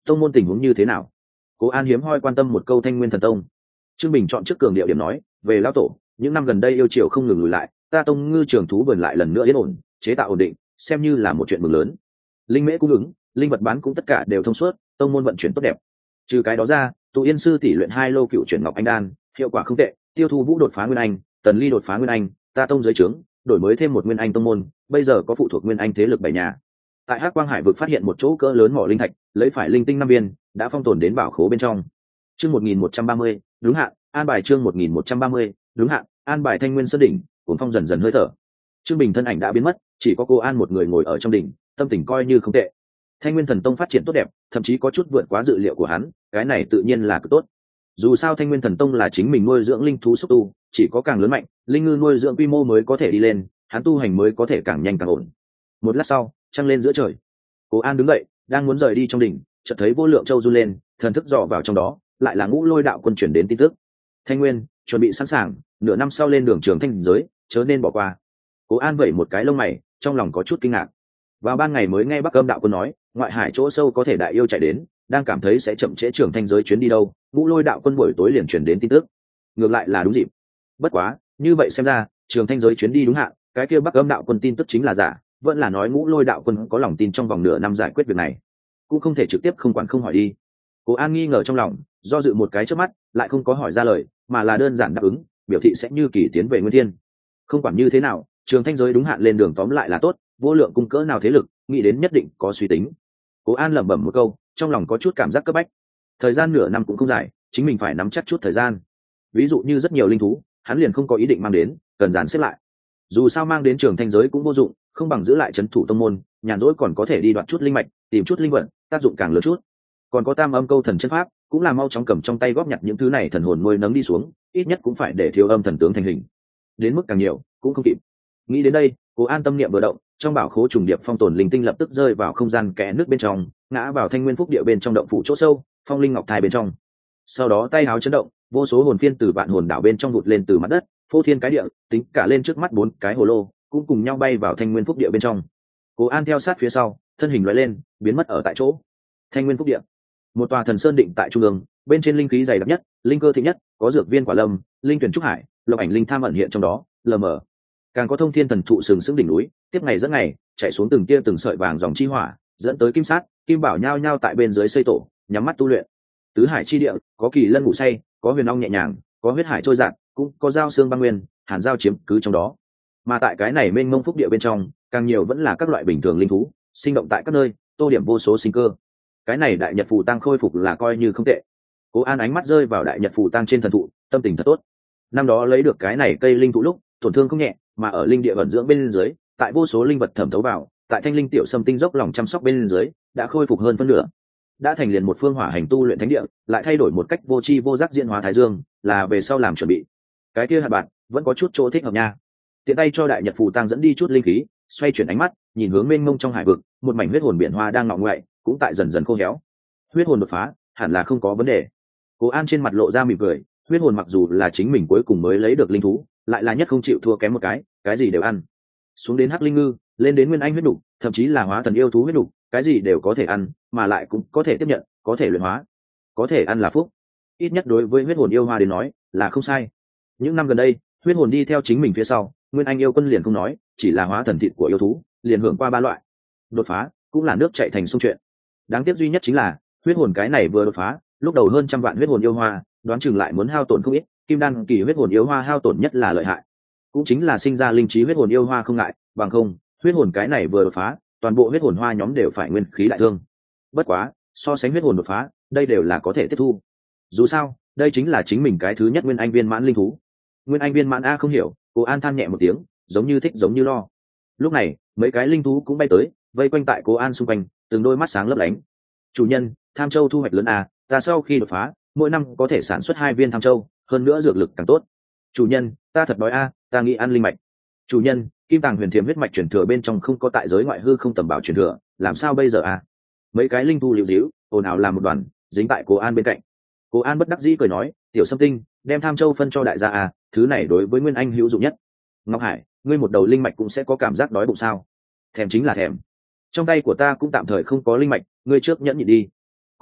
Speaker 1: tông môn tình huống như thế nào? Cố An hiếm hoi quan tâm một câu Thanh Nguyên Thần Tông. Trương Bình chọn trước cường điệu điểm nói, về lão tổ, những năm gần đây yêu triều không ngừng lùi lại, ta tông ngư trường thú vườn lại lần nữa yên ổn, chế tạo ổn định, xem như là một chuyện mừng lớn. Linh mễ cung ứng, linh vật bán cũng tất cả đều thông suốt, tông môn vận chuyển tốt đẹp. Trừ cái đó ra, tụ yên sư tỷ luyện hai lô cựu chuyển ngọc anh đan, hiệu quả không tệ. Tiêu Thu Vũ đột phá nguyên anh, Tần Ly đột phá nguyên anh, ta tông dưới trướng đổi mới thêm một nguyên anh tông môn, bây giờ có phụ thuộc nguyên anh thế lực bảy nhà. Tại Hắc Quang Hải vực phát hiện một chỗ cỡ lớn mỏ linh thạch, lấy phải linh tinh năm viên, đã phong tồn đến bảo khố bên trong. Chương một nghìn một trăm ba mươi, đúng hạn, an bài chương một nghìn một trăm ba mươi, đúng hạn, an bài Thanh Nguyên Sơn đỉnh, cuồng phong dần dần hơi thở. Trương Bình thân ảnh đã biến mất, chỉ có cô An một người ngồi ở trong đỉnh, tâm tình coi như không tệ. Thanh Nguyên Thần Tông phát triển tốt đẹp, thậm chí có chút vượt quá dự liệu của hắn, cái này tự nhiên là cực tốt. Dù sao Thanh Nguyên Thần Tông là chính mình nuôi dưỡng linh thú xúc tu, chỉ có càng lớn mạnh, linh ngư nuôi dưỡng quy mô mới có thể đi lên, hắn tu hành mới có thể càng nhanh càng ổn. Một lát sau, trăng lên giữa trời. Cố An đứng dậy, đang muốn rời đi trong đỉnh, chợt thấy Vô Lượng Châu run lên, thần thức dò vào trong đó, lại là Ngũ Lôi đạo quân chuyển đến tin tức. Thanh Nguyên, chuẩn bị sẵn sàng, nửa năm sau lên đường trường thanh giới, chớ nên bỏ qua. Cố An vẩy một cái lông mày, trong lòng có chút kinh ngạc. Vào ban ngày mới nghe Bắc Âm đạo quân nói, ngoại hải chỗ sâu có thể đại yêu chạy đến, đang cảm thấy sẽ chậm trễ trường thanh giới chuyến đi đâu, Ngũ Lôi đạo quân buổi tối liền chuyển đến tin tức. Ngược lại là đúng dịp. Bất quá, như vậy xem ra, trường thanh giới chuyến đi đúng hạn, cái kia Bắc Âm đạo quân tin tức chính là giả, vẫn là nói Ngũ Lôi đạo quân có lòng tin trong vòng nửa năm giải quyết việc này, cũng không thể trực tiếp không quản không hỏi đi. Cố An nghi ngờ trong lòng, do dự một cái trước mắt, lại không có hỏi ra lời, mà là đơn giản đáp ứng, biểu thị sẽ như kỳ tiến về Nguyên Thiên. Không quản như thế nào, trường thanh giới đúng hạn lên đường tóm lại là tốt, Vô Lượng cung cỡ nào thế lực, nghĩ đến nhất định có suy tính. Cố An lẩm bẩm một câu, trong lòng có chút cảm giác cấp bách. Thời gian nửa năm cũng không dài, chính mình phải nắm chắc chút thời gian. Ví dụ như rất nhiều linh thú, hắn liền không có ý định mang đến, cần dàn xếp lại. Dù sao mang đến trường thanh giới cũng vô dụng, không bằng giữ lại trấn thủ tông môn, nhàn rỗi còn có thể đi đoạt chút linh mạch, tìm chút linh vật, tác dụng càng lớn chút. Còn có Tam Âm câu thần chân pháp, cũng là mau chóng cầm trong tay góp nhặt những thứ này thần hồn nuôi nấng đi xuống, ít nhất cũng phải để Thiếu Âm thần tướng thành hình. Đến mức càng nhiều, cũng không kịp. Nghĩ đến đây, Cố An tâm niệm vừa động, trong bảo khố trùng điệp phong tồn linh tinh lập tức rơi vào không gian kẽ nước bên trong, ngã vào Thanh Nguyên Phúc địa bên trong động phủ chỗ sâu, phong linh ngọc thai bên trong. Sau đó tay áo chấn động, vô số hồn phiên từ vạn hồn đảo bên trong vụt lên từ mặt đất, phô thiên cái địa, tính cả lên trước mắt bốn cái hồ lô, cũng cùng nhau bay vào Thanh Nguyên Phúc địa bên trong. Cố An theo sát phía sau, thân hình lóe lên, biến mất ở tại chỗ. Thanh Nguyên Phúc địa, một tòa thần sơn định tại trung ương, bên trên linh khí dày đặc nhất, linh cơ thịnh nhất, có dược viên quả lâm, linh tuyển trúc hải, lộc ảnh linh tham ẩn hiện trong đó, lờ mờ. Càng có thông thiên thần thụ sừng sững đỉnh núi, tiếp ngày dẫn ngày, chạy xuống từng tia từng sợi vàng dòng chi hỏa, dẫn tới kim sát, kim bảo nhao nhao tại bên dưới xây tổ, nhắm mắt tu luyện. Tứ hải chi địa, có kỳ lân ngủ say, có huyền ong nhẹ nhàng, có huyết hải trôi dạt, cũng có giao xương băng nguyên, hàn giao chiếm cứ trong đó. Mà tại cái này mênh mông phúc địa bên trong, càng nhiều vẫn là các loại bình thường linh thú, sinh động tại các nơi, tô điểm vô số sinh cơ. Cái này đại nhật phù tăng khôi phục là coi như không tệ. Cố An ánh mắt rơi vào đại nhật phù tăng trên thần thụ, tâm tình thật tốt. Năm đó lấy được cái này cây linh thụ lúc, tổn thương không nhẹ, mà ở linh địa vận dưỡng bên dưới, tại vô số linh vật thẩm thấu vào, tại thanh linh tiểu sâm tinh dốc lòng chăm sóc bên dưới, đã khôi phục hơn phân nửa. Đã thành liền một phương hỏa hành tu luyện thánh địa, lại thay đổi một cách vô tri vô giác diễn hóa thái dương, là về sau làm chuẩn bị. Cái kia hạt bạn vẫn có chút chỗ thích hợp nha. Tiện tay cho đại nhật phù tăng dẫn đi chút linh khí, xoay chuyển ánh mắt, nhìn hướng mênh mông trong hải vực, một mảnh huyết hồn biển hoa đang ngọ ngoại, cũng tại dần dần khô héo. Huyết hồn đột phá, hẳn là không có vấn đề. Cố An trên mặt lộ ra mỉm cười, huyết hồn mặc dù là chính mình cuối cùng mới lấy được linh thú, lại là nhất không chịu thua kém một cái, cái gì đều ăn. Xuống đến hắc linh ngư, lên đến nguyên anh huyết đủ, thậm chí là hóa thần yêu thú huyết đủ, cái gì đều có thể ăn, mà lại cũng có thể tiếp nhận, có thể luyện hóa. Có thể ăn là phúc. Ít nhất đối với huyết hồn yêu hoa đến nói, là không sai. Những năm gần đây, huyết hồn đi theo chính mình phía sau, nguyên anh yêu quân liền không nói, chỉ là hóa thần thịt của yêu thú, liền hưởng qua ba loại. Đột phá, cũng là nước chảy thành sông chuyện. Đáng tiếc duy nhất chính là, huyết hồn cái này vừa đột phá, lúc đầu hơn trăm vạn huyết hồn yêu hoa, đoán chừng lại muốn hao tổn không ít, kim đan kỳ huyết hồn yêu hoa hao tổn nhất là lợi hại. Cũng chính là sinh ra linh trí huyết hồn yêu hoa không ngại, bằng không, huyết hồn cái này vừa đột phá, toàn bộ huyết hồn hoa nhóm đều phải nguyên khí đại thương. Bất quá, so sánh huyết hồn đột phá, đây đều là có thể tiếp thu. Dù sao, đây chính là chính mình cái thứ nhất nguyên anh viên mãn linh thú. Nguyên anh viên mãn a không hiểu, Cố An than nhẹ một tiếng, giống như thích giống như lo. Lúc này, mấy cái linh thú cũng bay tới, vây quanh tại Cố An xung quanh, từng đôi mắt sáng lấp lánh. Chủ nhân, Tham Châu thu hoạch lớn a, ta sau khi đột phá, mỗi năm có thể sản xuất hai viên Tham Châu, hơn nữa dược lực càng tốt. Chủ nhân, ta thật đói a, ta nghĩ ăn linh mạch. Chủ nhân, Kim Tàng Huyền Thiềm huyết mạch truyền thừa bên trong không có tại giới ngoại hư không tầm bảo truyền thừa, làm sao bây giờ a? Mấy cái linh thú liễu díu, ồn ào làm một đoàn, dính tại Cố An bên cạnh. Cố An bất đắc dĩ cười nói, tiểu Sâm Tinh, đem Tham Châu phân cho đại gia a, thứ này đối với Nguyên Anh hữu dụng nhất. Ngọc Hải, ngươi một đầu linh mạch cũng sẽ có cảm giác đói bụng sao? Thèm chính là thèm. Trong tay của ta cũng tạm thời không có linh mạch, ngươi trước nhẫn nhịn đi.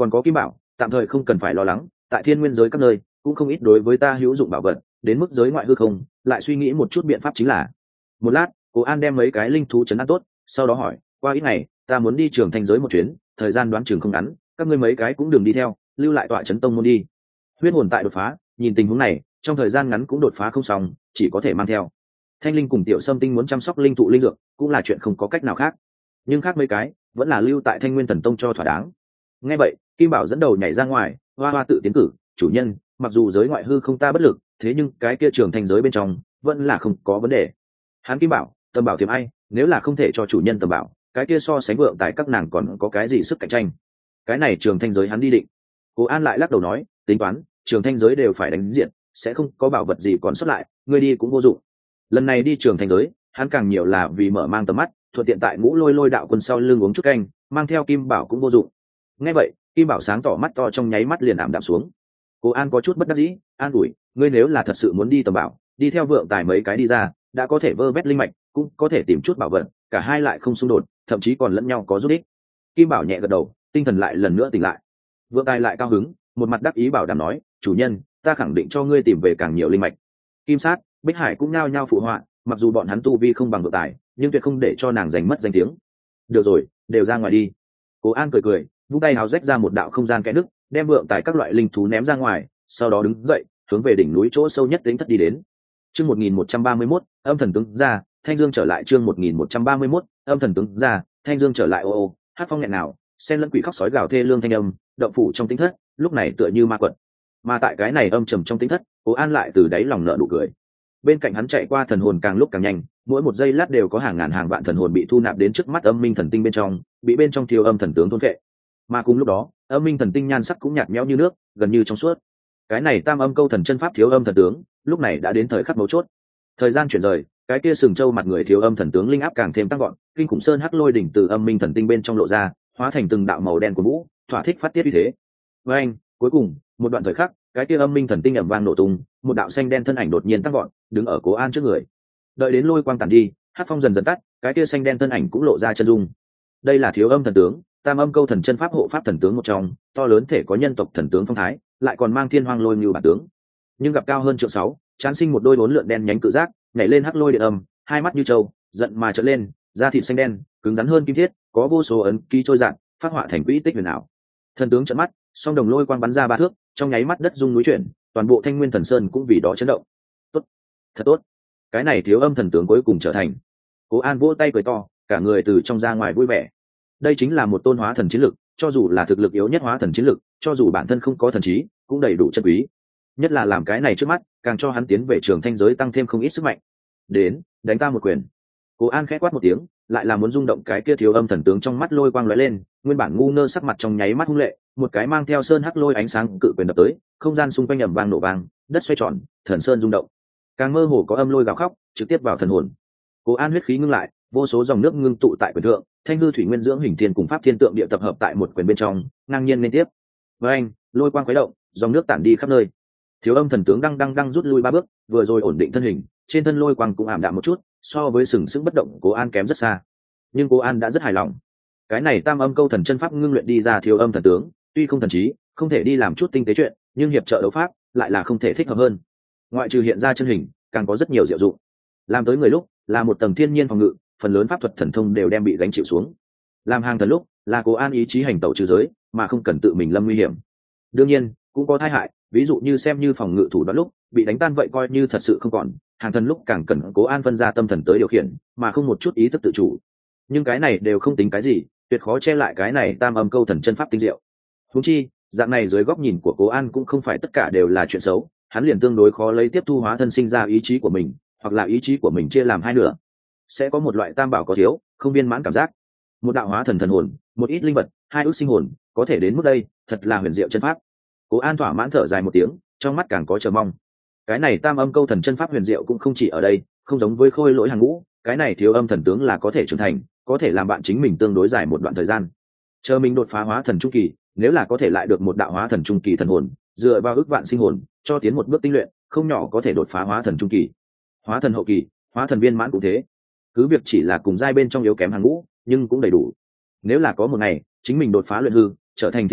Speaker 1: còn có kim bảo tạm thời không cần phải lo lắng, tại thiên nguyên giới các nơi cũng không ít đối với ta hữu dụng bảo vật, đến mức giới ngoại hư không lại suy nghĩ một chút biện pháp chính là. Một lát cố an đem mấy cái linh thú chấn an tốt, sau đó hỏi, qua ít ngày ta muốn đi trường thanh giới một chuyến, thời gian đoán chừng không ngắn, các ngươi mấy cái cũng đừng đi theo, lưu lại tọa chấn tông môn đi. Huyết hồn tại đột phá, nhìn tình huống này trong thời gian ngắn cũng đột phá không xong, chỉ có thể mang theo. Thanh linh cùng tiểu sâm tinh muốn chăm sóc linh thụ linh dược cũng là chuyện không có cách nào khác, nhưng khác mấy cái vẫn là lưu tại thanh nguyên thần tông cho thỏa đáng. Nghe vậy kim bảo dẫn đầu nhảy ra ngoài, hoa hoa tự tiến cử, chủ nhân, mặc dù giới ngoại hư không ta bất lực, thế nhưng cái kia trường thanh giới bên trong vẫn là không có vấn đề. Hắn kim bảo tầm bảo tiềm ai, nếu là không thể cho chủ nhân tầm bảo, cái kia so sánh vượng tại các nàng còn có cái gì sức cạnh tranh. Cái này trường thanh giới hắn đi định. Cố an lại lắc đầu nói, tính toán trường thanh giới đều phải đánh diện, sẽ không có bảo vật gì còn xuất lại, ngươi đi cũng vô dụng. Lần này đi trường thanh giới hắn càng nhiều là vì mở mang tầm mắt, thuận tiện tại ngũ lôi lôi đạo quân sau lưng uống chút canh, mang theo kim bảo cũng vô dụng. Nghe vậy kim bảo sáng tỏ mắt to trong nháy mắt liền ảm đạm xuống. Cố an có chút bất đắc dĩ, an ủi, ngươi nếu là thật sự muốn đi tầm bảo, đi theo vượng tài mấy cái đi ra, đã có thể vơ vét linh mạch, cũng có thể tìm chút bảo vật, cả hai lại không xung đột, thậm chí còn lẫn nhau có giúp ích. Kim bảo nhẹ gật đầu, tinh thần lại lần nữa tỉnh lại. Vượng tài lại cao hứng, một mặt đắc ý bảo đảm nói, chủ nhân, ta khẳng định cho ngươi tìm về càng nhiều linh mạch. Kim sát, Bích Hải cũng nhao nhao phụ họa, mặc dù bọn hắn tu vi không bằng vượng tài, nhưng tuyệt không để cho nàng giành mất danh tiếng. Được rồi, đều ra ngoài đi. Cố an cười cười, vung tay hào rách ra một đạo không gian kẽ nứt, đem vượng tài các loại linh thú ném ra ngoài, sau đó đứng dậy hướng về đỉnh núi chỗ sâu nhất tính thất đi đến. Chương một nghìn một trăm ba mươi mốt, âm thần tướng ra, thanh dương trở lại. Chương một nghìn một trăm ba mươi mốt, âm thần tướng ra, thanh dương trở lại. Ô ô, hát phong nghẹn nào, sen lẫn quỷ khóc sói gào thê lương thanh âm, động phủ trong tính thất lúc này tựa như ma quật. Mà tại cái này âm trầm trong tính thất, Cố An lại từ đáy lòng nở nụ cười. Bên cạnh hắn chạy qua thần hồn càng lúc càng nhanh, mỗi một giây lát đều có hàng ngàn hàng vạn thần hồn bị thu nạp đến trước mắt âm minh thần tinh bên trong, bị bên trong thiêu âm thần tướng thôn phệ. Mà cùng lúc đó âm minh thần tinh nhan sắc cũng nhạt nhẽo như nước, gần như trong suốt. Cái này tam âm câu thần chân pháp thiếu âm thần tướng lúc này đã đến thời khắc mấu chốt. Thời gian chuyển rời, cái kia sừng trâu mặt người thiếu âm thần tướng linh áp càng thêm tăng gọn, kinh khủng sơn hắc lôi đỉnh từ âm minh thần tinh bên trong lộ ra, hóa thành từng đạo màu đen của vũ, thỏa thích phát tiết uy thế. Với anh cuối cùng một đoạn thời khắc, cái kia âm minh thần tinh ầm vang nổ tung, một đạo xanh đen thân ảnh đột nhiên tăng gọn, đứng ở Cố An trước người. Đợi đến lôi quang tàn đi, hắc phong dần dần tắt, cái kia xanh đen thân ảnh cũng lộ ra chân dung. Đây là thiếu âm thần tướng, tam âm câu thần chân pháp hộ pháp thần tướng một trong, to lớn thể có nhân tộc thần tướng phong thái, lại còn mang thiên hoang lôi như bản tướng. Nhưng gặp cao hơn trượng sáu, chán sinh một đôi bốn lượn đen nhánh cự giác, nhảy lên hắc lôi điện âm, hai mắt như trâu, giận mà trợn lên, da thịt xanh đen, cứng rắn hơn kim thiết, có vô số ấn ký trôi dạt, phát họa thành quỹ tích huyền ảo. Thần tướng trợn mắt, song đồng lôi quang bắn ra ba thước, trong nháy mắt đất rung núi chuyển, toàn bộ Thanh Nguyên Thần Sơn cũng vì đó chấn động. Tốt, thật tốt. Cái này thiếu âm thần tướng cuối cùng trở thành. Cố An vỗ tay cười to, cả người từ trong ra ngoài vui vẻ. Đây chính là một tôn hóa thần chiến lực, cho dù là thực lực yếu nhất hóa thần chiến lực, cho dù bản thân không có thần trí, cũng đầy đủ chân quý. Nhất là làm cái này trước mắt, càng cho hắn tiến về trường thanh giới tăng thêm không ít sức mạnh. Đến, đánh ta một quyền. Cố An khẽ quát một tiếng, lại là muốn rung động cái kia thiếu âm thần tướng trong mắt lôi quang lóe lên, nguyên bản ngu ngơ sắc mặt trong nháy mắt hung lệ, một cái mang theo sơn hắc lôi ánh sáng cự quyền đập tới, không gian xung quanh ầm vang nổ vang, đất xoay tròn, thần sơn rung động. Càng mơ hồ có âm lôi gào khóc, trực tiếp vào thần hồn. Cố An huyết khí ngưng lại, vô số dòng nước ngưng tụ tại quyền thượng, thanh hư thủy nguyên dưỡng hình thiên cùng pháp thiên tượng địa tập hợp tại một quyền bên trong, ngang nhiên liên tiếp. Với anh, lôi quang khuấy động, dòng nước tản đi khắp nơi. Thiếu âm thần tướng đang đang đang rút lui ba bước, vừa rồi ổn định thân hình, trên thân lôi quang cũng ảm đạm một chút, so với sừng sững bất động Cố An kém rất xa. Nhưng Cố An đã rất hài lòng. Cái này tam âm câu thần chân pháp ngưng luyện đi ra thiếu âm thần tướng, tuy không thần trí, không thể đi làm chút tinh tế chuyện, nhưng hiệp trợ đấu pháp lại là không thể thích hợp hơn. Ngoại trừ hiện ra chân hình, càng có rất nhiều diệu dụng. Làm tới người lúc, là một tầng thiên nhiên phòng ngự, phần lớn pháp thuật thần thông đều đem bị gánh chịu xuống. Làm hàng thần lúc, là Cố An ý chí hành tẩu trừ giới, mà không cần tự mình lâm nguy hiểm. Đương nhiên, cũng có tai hại, ví dụ như xem như phòng ngự thủ đoạn lúc bị đánh tan vậy coi như thật sự không còn, hàng thần lúc càng cần Cố An phân ra tâm thần tới điều khiển, mà không một chút ý thức tự chủ. Nhưng cái này đều không tính cái gì, tuyệt khó che lại cái này tam âm câu thần chân pháp tinh diệu. Huống chi, dạng này dưới góc nhìn của Cố An cũng không phải tất cả đều là chuyện xấu, hắn liền tương đối khó lấy tiếp thu hóa thân sinh ra ý chí của mình, hoặc là ý chí của mình chia làm hai nửa, sẽ có một loại tam bảo có thiếu, không viên mãn cảm giác. Một đạo hóa thần thần hồn, một ít linh vật, hai ước sinh hồn, có thể đến mức đây, thật là huyền diệu chân pháp. Cố An thỏa mãn thở dài một tiếng, trong mắt càng có chờ mong. Cái này tam âm câu thần chân pháp huyền diệu cũng không chỉ ở đây, không giống với khôi lỗi hàng ngũ, cái này thiếu âm thần tướng là có thể trưởng thành, có thể làm bạn chính mình tương đối dài một đoạn thời gian. Chờ mình đột phá hóa thần trung kỳ, nếu là có thể lại được một đạo hóa thần trung kỳ thần hồn, dựa vào ước vạn sinh hồn, cho tiến một bước tinh luyện, không nhỏ có thể đột phá hóa thần trung kỳ. Hóa thần hậu kỳ, hóa thần viên mãn cũng thế. Cứ việc chỉ là cùng giai bên trong yếu kém hàng ngũ, nhưng cũng đầy đủ. Nếu là có một ngày, chính mình đột phá luyện hư, trở thành thiên quân,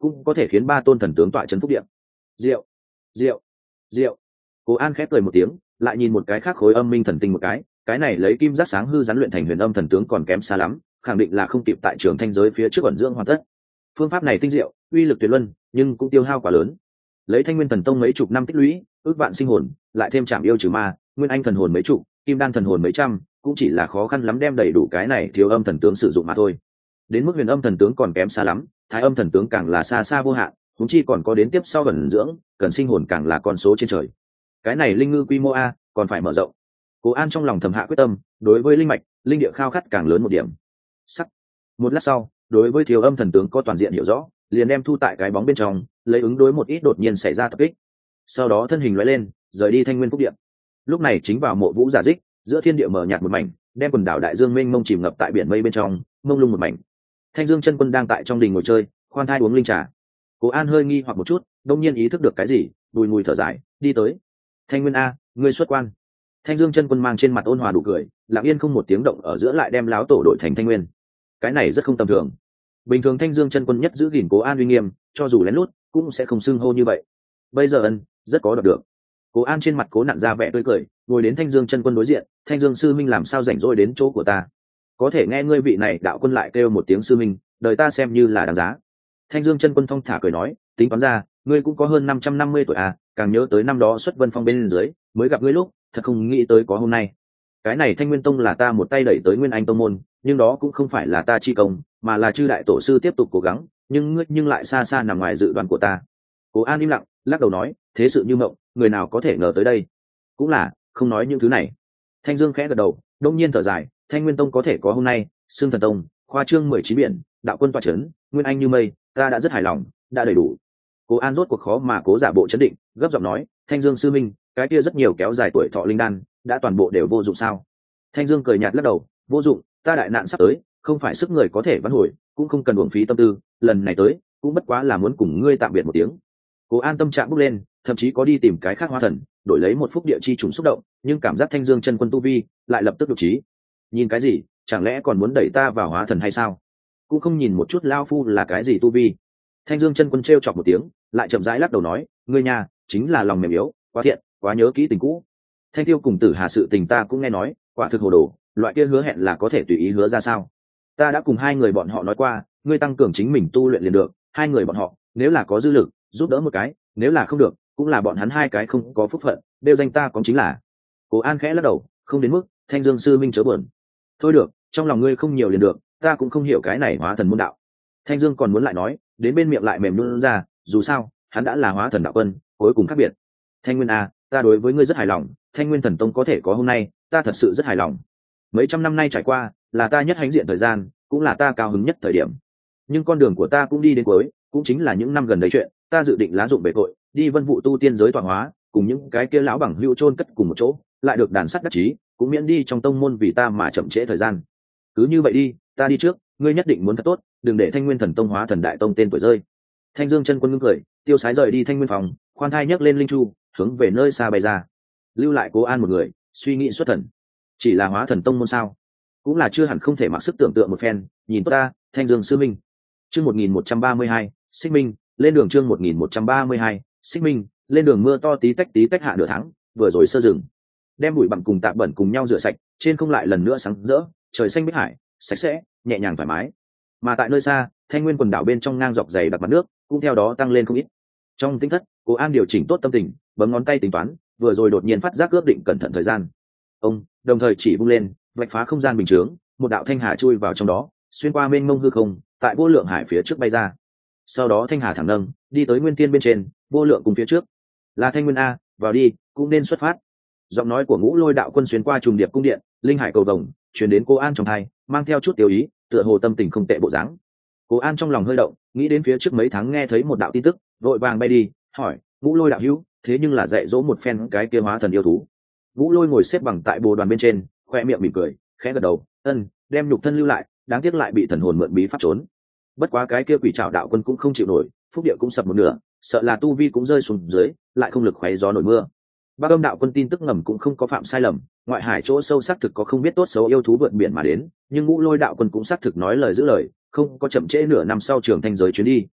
Speaker 1: cũng có thể khiến ba tôn thần tướng tọa trấn phúc điện. Diệu, diệu, diệu. Cố An khép cười một tiếng, lại nhìn một cái khác khối âm minh thần tinh một cái, cái này lấy kim giác sáng hư rắn luyện thành huyền âm thần tướng còn kém xa lắm, khẳng định là không kịp tại trường thanh giới phía trước ẩn dưỡng hoàn tất. Phương pháp này tinh diệu, uy lực tuyệt luân, nhưng cũng tiêu hao quá lớn. Lấy Thanh Nguyên Thần Tông mấy chục năm tích lũy, ước vạn sinh hồn, lại thêm Trảm Yêu trừ ma, Nguyên Anh thần hồn mấy chục, Kim Đan thần hồn mấy trăm, cũng chỉ là khó khăn lắm đem đầy đủ cái này thiếu âm thần tướng sử dụng mà thôi. Đến mức huyền âm thần tướng còn kém xa lắm, thái âm thần tướng càng là xa xa vô hạn, huống chi còn có đến tiếp sau ẩn dưỡng, cần sinh hồn càng là con số trên trời. Cái này linh ngư quy mô a, còn phải mở rộng. Cố An trong lòng thầm hạ quyết tâm, đối với linh mạch, linh địa khao khát càng lớn một điểm. Sắc. Một lát sau, đối với thiếu âm thần tướng có toàn diện hiểu rõ, liền đem thu tại cái bóng bên trong, lấy ứng đối một ít đột nhiên xảy ra tập kích. Sau đó thân hình lóe lên, rời đi Thanh Nguyên Phúc Điện. Lúc này chính vào mộ vũ giả dích, giữa thiên địa mở nhạt một mảnh, đem quần đảo đại dương mênh mông chìm ngập tại biển mây bên trong, mông lung một mảnh. Thanh Dương chân quân đang tại trong đình ngồi chơi, khoan thai uống linh trà. Cố An hơi nghi hoặc một chút, đột nhiên ý thức được cái gì, đùi mùi thở dài, đi tới. Thanh Nguyên a, ngươi xuất quan. Thanh Dương chân quân mang trên mặt ôn hòa đủ cười, lặng yên không một tiếng động ở giữa lại đem láo tổ đổi thành Thanh Nguyên. Cái này rất không tầm thường. Bình thường Thanh Dương chân quân nhất giữ gìn Cố An uy nghiêm, cho dù lén lút cũng sẽ không xưng hô như vậy. Bây giờ ân, rất có đoạt được. Cố An trên mặt cố nặn ra vẻ tươi cười, ngồi đến Thanh Dương chân quân đối diện. Thanh Dương sư minh làm sao rảnh rỗi đến chỗ của ta? Có thể nghe ngươi vị này đạo quân lại kêu một tiếng sư minh, đời ta xem như là đáng giá. Thanh Dương chân quân thong thả cười nói, tính toán ra, ngươi cũng có hơn năm trăm năm mươi tuổi à, càng nhớ tới năm đó xuất Vân Phong bên dưới, mới gặp ngươi lúc, thật không nghĩ tới có hôm nay. Cái này Thanh Nguyên Tông là ta một tay đẩy tới Nguyên Anh tông môn, nhưng đó cũng không phải là ta chi công, mà là chư đại tổ sư tiếp tục cố gắng, nhưng ngươi nhưng lại xa xa nằm ngoài dự đoán của ta. Cố An im lặng, lắc đầu nói, thế sự như mộng, người nào có thể ngờ tới đây. Cũng là, không nói những thứ này. Thanh Dương khẽ gật đầu, đông nhiên thở dài, Thanh Nguyên Tông có thể có hôm nay, Xương Thần Tông, khoa trương mười chín biển, đạo quân tọa chấn, Nguyên Anh như mây, ta đã rất hài lòng, đã đầy đủ. Cố An rốt cuộc khó mà cố giả bộ chấn định, gấp giọng nói, Thanh Dương sư minh, cái kia rất nhiều kéo dài tuổi thọ linh đan, đã toàn bộ đều vô dụng sao? Thanh Dương cười nhạt lắc đầu, vô dụng, ta đại nạn sắp tới, không phải sức người có thể vãn hồi, cũng không cần uổng phí tâm tư, lần này tới, cũng bất quá là muốn cùng ngươi tạm biệt một tiếng. Cố An tâm trạng bốc lên, thậm chí có đi tìm cái khác hóa thần, đổi lấy một phúc địa chi trùng xúc động, nhưng cảm giác Thanh Dương chân quân tu vi lại lập tức đột trí. Nhìn cái gì, chẳng lẽ còn muốn đẩy ta vào hóa thần hay sao? Cũng không nhìn một chút lao phu là cái gì tu vi. Thanh Dương chân quân trêu chọc một tiếng, lại chậm rãi lắc đầu nói, ngươi nhà chính là lòng mềm yếu, quá thiện, quá nhớ kỹ tình cũ. Thanh Tiêu cùng Tử Hà sự tình ta cũng nghe nói, quả thực hồ đồ, loại kia hứa hẹn là có thể tùy ý hứa ra sao? Ta đã cùng hai người bọn họ nói qua, ngươi tăng cường chính mình tu luyện liền được, hai người bọn họ, nếu là có dư lực, giúp đỡ một cái, nếu là không được, cũng là bọn hắn hai cái không có phúc phận, đều danh ta có chính là. Cố An khẽ lắc đầu, không đến mức, Thanh Dương sư minh chớ buồn. Thôi được, trong lòng ngươi không nhiều liền được, ta cũng không hiểu cái này hóa thần môn đạo. Thanh Dương còn muốn lại nói, đến bên miệng lại mềm luôn ra, dù sao, hắn đã là hóa thần đạo quân, cuối cùng khác biệt. Thanh Nguyên a, ta đối với ngươi rất hài lòng, Thanh Nguyên thần tông có thể có hôm nay, ta thật sự rất hài lòng. Mấy trăm năm nay trải qua, là ta nhất hãnh diện thời gian, cũng là ta cao hứng nhất thời điểm. Nhưng con đường của ta cũng đi đến cuối, cũng chính là những năm gần đây chuyện, ta dự định lá dụng về tội, đi vân vụ tu tiên giới tọa hóa, cùng những cái kia lão bằng hữu chôn cất cùng một chỗ, lại được đàn sắt đắc chí, cũng miễn đi trong tông môn vì ta mà chậm trễ thời gian. Cứ như vậy đi, ta đi trước, ngươi nhất định muốn thật tốt, đừng để Thanh Nguyên thần tông hóa thần đại tông tên tuổi rơi. Thanh Dương chân quân ngưng cười, tiêu sái rời đi Thanh Nguyên phòng, khoan thai nhấc lên linh chu, hướng về nơi xa bay ra, lưu lại Cố An một người, suy nghĩ xuất thần. Chỉ là hóa thần tông môn sao? Cũng là chưa hẳn không thể mặc sức tưởng tượng một phen, nhìn tốt ta, Thanh Dương sư minh. Chương một nghìn một trăm ba mươi hai, Xích Minh, lên đường chương một nghìn một trăm ba mươi hai, Xích Minh, lên đường mưa to tí tách tí tách hạ nửa tháng, vừa rồi sơ rừng. Đem bụi bặm cùng tạp bẩn cùng nhau rửa sạch, trên không lại lần nữa sáng rỡ, trời xanh bích hải, sạch sẽ, nhẹ nhàng thoải mái. Mà tại nơi xa, Thanh Nguyên quần đảo bên trong ngang dọc dày đặc mặt nước, cũng theo đó tăng lên không ít. Trong tinh thất, Cố An điều chỉnh tốt tâm tình, bấm ngón tay tính toán, vừa rồi đột nhiên phát giác ước định cẩn thận thời gian. Ông, đồng thời chỉ vung lên, vạch phá không gian bình chướng, một đạo thanh hà chui vào trong đó, xuyên qua mênh mông hư không, tại vô lượng hải phía trước bay ra. Sau đó thanh hà thẳng nâng, đi tới nguyên tiên bên trên, vô lượng cùng phía trước. Là Thanh Nguyên a, vào đi, cũng nên xuất phát. Giọng nói của Ngũ Lôi đạo quân xuyên qua trùng điệp cung điện, linh hải cầu vồng, truyền đến Cố An trong tai, mang theo chút tiểu ý, tựa hồ tâm tình không tệ bộ dáng. Cố An trong lòng hơi động, nghĩ đến phía trước mấy tháng nghe thấy một đạo tin tức, vội vàng bay đi, hỏi, Ngũ Lôi đạo hữu, thế nhưng là dạy dỗ một phen cái kia hóa thần yêu thú. Ngũ Lôi ngồi xếp bằng tại bồ đoàn bên trên, khoe miệng mỉm cười, khẽ gật đầu, ân, đem nhục thân lưu lại, đáng tiếc lại bị thần hồn mượn bí pháp trốn. Bất quá cái kia quỷ trảo đạo quân cũng không chịu nổi, phúc địa cũng sập một nửa, sợ là tu vi cũng rơi xuống dưới, lại không lực khoé gió nổi mưa. Ba Âm đạo quân tin tức ngầm cũng không có phạm sai lầm, ngoại hải chỗ sâu xác thực có không biết tốt xấu yêu thú vượt biển mà đến, nhưng Ngũ Lôi đạo quân cũng xác thực nói lời giữ lời, không có chậm trễ nửa năm sau Trường Thanh giới chuyến đi.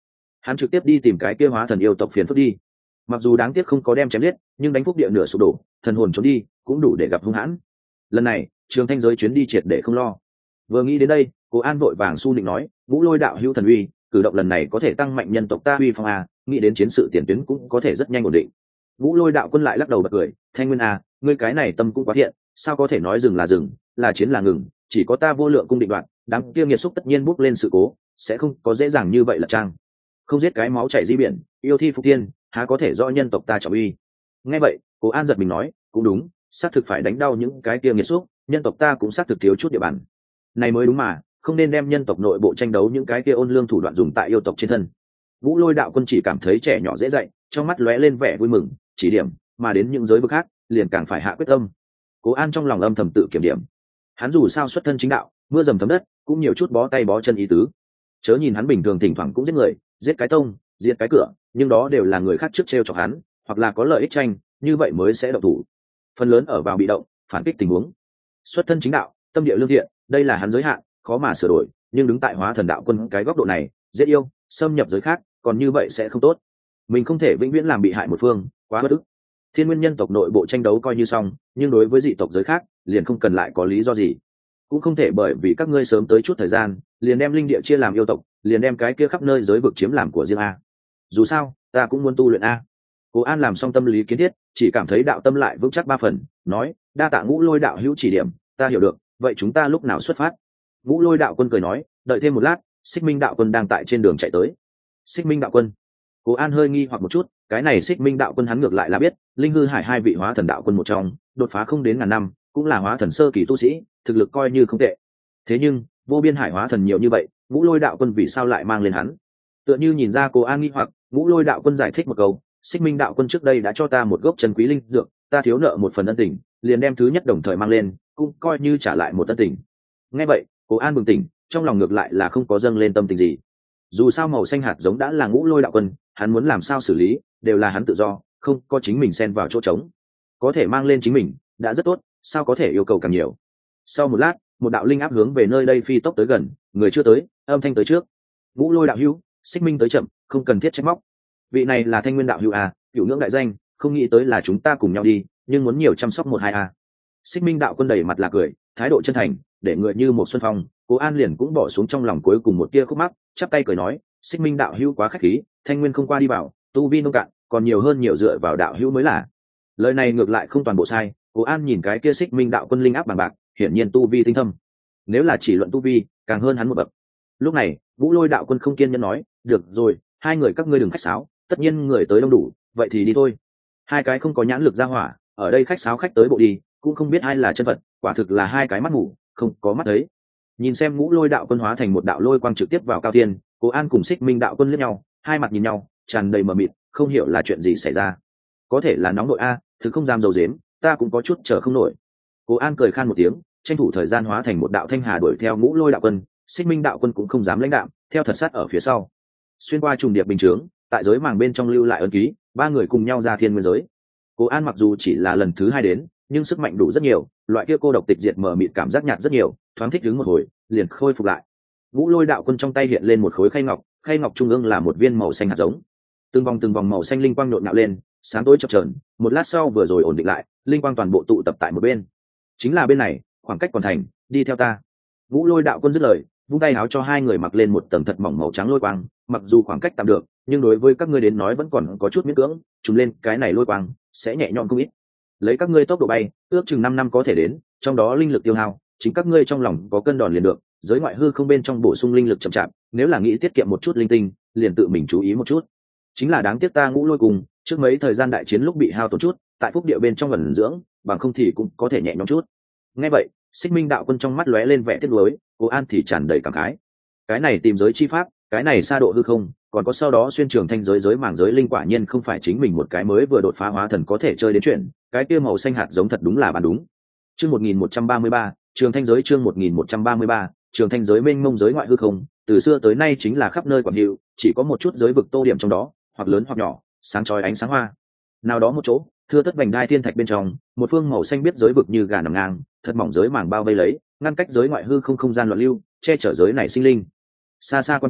Speaker 1: hắn trực tiếp đi tìm cái kia hóa thần yêu tộc phiền phức đi. Mặc dù đáng tiếc không có đem chém giết, nhưng đánh phúc địa nửa sụp đổ, thần hồn trốn đi cũng đủ để gặp hung hãn. Lần này Trường Thanh giới chuyến đi triệt để không lo. Vừa nghĩ đến đây, Cố An vội vàng su nịnh nói, Vũ Lôi đạo hữu thần uy, cử động lần này có thể tăng mạnh nhân tộc ta uy phong a, nghĩ đến chiến sự tiền tuyến cũng có thể rất nhanh ổn định. Vũ Lôi đạo quân lại lắc đầu bật cười, Thanh Nguyên a, ngươi cái này tâm cũng quá thiện, sao có thể nói dừng là dừng, là chiến là ngừng, chỉ có ta vô lượng cung định đoạn, đám kia nghiệt xúc tất nhiên bước lên sự cố, sẽ không có dễ dàng như vậy là trang. Không giết cái máu chảy di biển, yêu thi phục tiên, há có thể do nhân tộc ta trọng uy. Nghe vậy, Cố An giật mình nói, cũng đúng, xác thực phải đánh đau những cái kia nghiệt xúc, nhân tộc ta cũng xác thực thiếu chút địa bàn. Này mới đúng mà, không nên đem nhân tộc nội bộ tranh đấu những cái kia ôn lương thủ đoạn dùng tại yêu tộc trên thân. Vũ Lôi đạo quân chỉ cảm thấy trẻ nhỏ dễ dạy, trong mắt lóe lên vẻ vui mừng, chỉ điểm, mà đến những giới vực khác, liền càng phải hạ quyết tâm. Cố An trong lòng âm thầm tự kiểm điểm. Hắn dù sao xuất thân chính đạo, mưa dầm thấm đất, cũng nhiều chút bó tay bó chân ý tứ. Chớ nhìn hắn bình thường thỉnh thoảng cũng giết người, giết cái tông, giết cái cửa, nhưng đó đều là người khác trước trêu chọc hắn, hoặc là có lợi ích tranh, như vậy mới sẽ động thủ. Phần lớn ở vào bị động, phản kích tình huống. Xuất thân chính đạo, tâm địa lương thiện, đây là hắn giới hạn, khó mà sửa đổi, nhưng đứng tại Hóa Thần đạo quân cái góc độ này, giết yêu, xâm nhập giới khác, còn như vậy sẽ không tốt. Mình không thể vĩnh viễn làm bị hại một phương, quá bất ức. Thiên Nguyên nhân tộc nội bộ tranh đấu coi như xong, nhưng đối với dị tộc giới khác, liền không cần lại có lý do gì. Cũng không thể bởi vì các ngươi sớm tới chút thời gian, liền đem linh địa chia làm yêu tộc, liền đem cái kia khắp nơi giới vực chiếm làm của riêng a. Dù sao, ta cũng muốn tu luyện a. Cố An làm xong tâm lý kiến thiết, chỉ cảm thấy đạo tâm lại vững chắc ba phần, nói, đa tạ Ngũ Lôi đạo hữu chỉ điểm, ta hiểu được, vậy chúng ta lúc nào xuất phát? Ngũ Lôi đạo quân cười nói, đợi thêm một lát, Xích Minh đạo quân đang tại trên đường chạy tới. Xích Minh đạo quân? Cố An hơi nghi hoặc một chút, cái này Xích Minh đạo quân hắn ngược lại là biết, Linh Hư Hải hai vị Hóa Thần đạo quân một trong, đột phá không đến ngàn năm, cũng là Hóa Thần sơ kỳ tu sĩ, thực lực coi như không tệ. Thế nhưng, vô biên hải hóa thần nhiều như vậy, Ngũ Lôi đạo quân vì sao lại mang lên hắn? Tựa như nhìn ra Cố An nghi hoặc, Ngũ Lôi đạo quân giải thích một câu, Xích Minh đạo quân trước đây đã cho ta một gốc chân quý linh dược, ta thiếu nợ một phần ân tình, liền đem thứ nhất đồng thời mang lên, cũng coi như trả lại một ân tình. Nghe vậy, Cố An bừng tỉnh, trong lòng ngược lại là không có dâng lên tâm tình gì. Dù sao màu xanh hạt giống đã là Ngũ Lôi đạo quân, hắn muốn làm sao xử lý, đều là hắn tự do, không có chính mình xen vào chỗ trống. Có thể mang lên chính mình, đã rất tốt, sao có thể yêu cầu càng nhiều. Sau một lát, một đạo linh áp hướng về nơi đây phi tốc tới gần, người chưa tới, âm thanh tới trước. Ngũ Lôi đạo hữu, Xích Minh tới chậm, không cần thiết trách móc. Vị này là Thanh Nguyên đạo hữu à, cửu ngưỡng đại danh, không nghĩ tới là chúng ta cùng nhau đi, nhưng muốn nhiều chăm sóc một hai à. Xích Minh đạo quân đầy mặt là cười, thái độ chân thành, để người như một xuân phong. Cố An liền cũng bỏ xuống trong lòng cuối cùng một tia khúc mắc, chắp tay cười nói, Xích Minh đạo hữu quá khách khí, Thanh Nguyên không qua đi bảo, tu vi nông cạn, còn nhiều hơn nhiều dựa vào đạo hữu mới là. Lời này ngược lại không toàn bộ sai. Cố An nhìn cái kia Xích Minh đạo quân linh áp bằng bạc, hiển nhiên tu vi tinh thâm. Nếu là chỉ luận tu vi, càng hơn hắn một bậc. Lúc này, Vũ Lôi đạo quân không kiên nhẫn nói, được rồi, hai người các ngươi đừng khách sáo, tất nhiên người tới đông đủ, vậy thì đi thôi. Hai cái không có nhãn lực ra hỏa, ở đây khách sáo khách tới bộ đi, cũng không biết ai là chân phật, quả thực là hai cái mắt mù, không có mắt thấy. Nhìn xem Ngũ Lôi đạo quân hóa thành một đạo lôi quang trực tiếp vào cao thiên, Cố An cùng Xích Minh đạo quân liếc nhau, hai mặt nhìn nhau, tràn đầy mờ mịt, không hiểu là chuyện gì xảy ra. Có thể là nóng nội a, thứ không dám dầu dếm, ta cũng có chút chờ không nổi. Cố An cười khan một tiếng, tranh thủ thời gian hóa thành một đạo thanh hà đuổi theo Ngũ Lôi đạo quân, Xích Minh đạo quân cũng không dám lãnh đạm, theo thật sát ở phía sau. Xuyên qua trùng điệp bình chướng, tại giới màng bên trong lưu lại ấn ký, ba người cùng nhau ra thiên nguyên giới. Cố An mặc dù chỉ là lần thứ hai đến, nhưng sức mạnh đủ rất nhiều, loại kia cô độc tịch diệt mờ mịt cảm giác nhạt rất nhiều, thoáng thích đứng một hồi, liền khôi phục lại. Ngũ Lôi đạo quân trong tay hiện lên một khối khay ngọc, khay ngọc trung ương là một viên màu xanh hạt giống. Từng vòng từng vòng màu xanh linh quang nhộn nhạo lên, sáng tối chập chờn, một lát sau vừa rồi ổn định lại, linh quang toàn bộ tụ tập tại một bên. Chính là bên này, khoảng cách còn thành, đi theo ta. Ngũ Lôi đạo quân dứt lời, vung tay áo cho hai người mặc lên một tầng thật mỏng màu trắng lôi quang, mặc dù khoảng cách tạm được, nhưng đối với các ngươi đến nói vẫn còn có chút miễn cưỡng, trùng lên cái này lôi quang sẽ nhẹ nhõm không ít. Lấy các ngươi tốc độ bay, ước chừng năm năm có thể đến, trong đó linh lực tiêu hao, chính các ngươi trong lòng có cân đòn liền được, giới ngoại hư không bên trong bổ sung linh lực chậm chạp, nếu là nghĩ tiết kiệm một chút linh tinh, liền tự mình chú ý một chút. Chính là đáng tiếc ta Ngũ Lôi cùng, trước mấy thời gian đại chiến lúc bị hao tổn chút, tại phúc địa bên trong ẩn dưỡng, bằng không thì cũng có thể nhẹ nhõm chút. Nghe vậy, Xích Minh đạo quân trong mắt lóe lên vẻ tiếc nuối, Cố An thì tràn đầy cảm khái. Cái này tìm giới chi pháp, cái này sa độ hư không, còn có sau đó xuyên trường thanh giới giới mảng giới linh quả nhiên không phải chính mình một cái mới vừa đột phá hóa thần có thể chơi đến chuyện, cái kia màu xanh hạt giống thật đúng là bán đúng. Chương một nghìn một trăm ba mươi ba, trường thanh giới chương một nghìn một trăm ba mươi ba, trường thanh giới mênh mông giới ngoại hư không, từ xưa tới nay chính là khắp nơi quản hữu, chỉ có một chút giới vực tô điểm trong đó, hoặc lớn hoặc nhỏ, sáng chói ánh sáng hoa. Nào đó một chỗ, thưa tất vành đai thiên thạch bên trong, một phương màu xanh biết giới vực như gà nằm ngang, thật mỏng giới màng bao vây lấy, ngăn cách giới ngoại hư không không gian loạn lưu, che chở giới này sinh linh. Xa xa quan chi,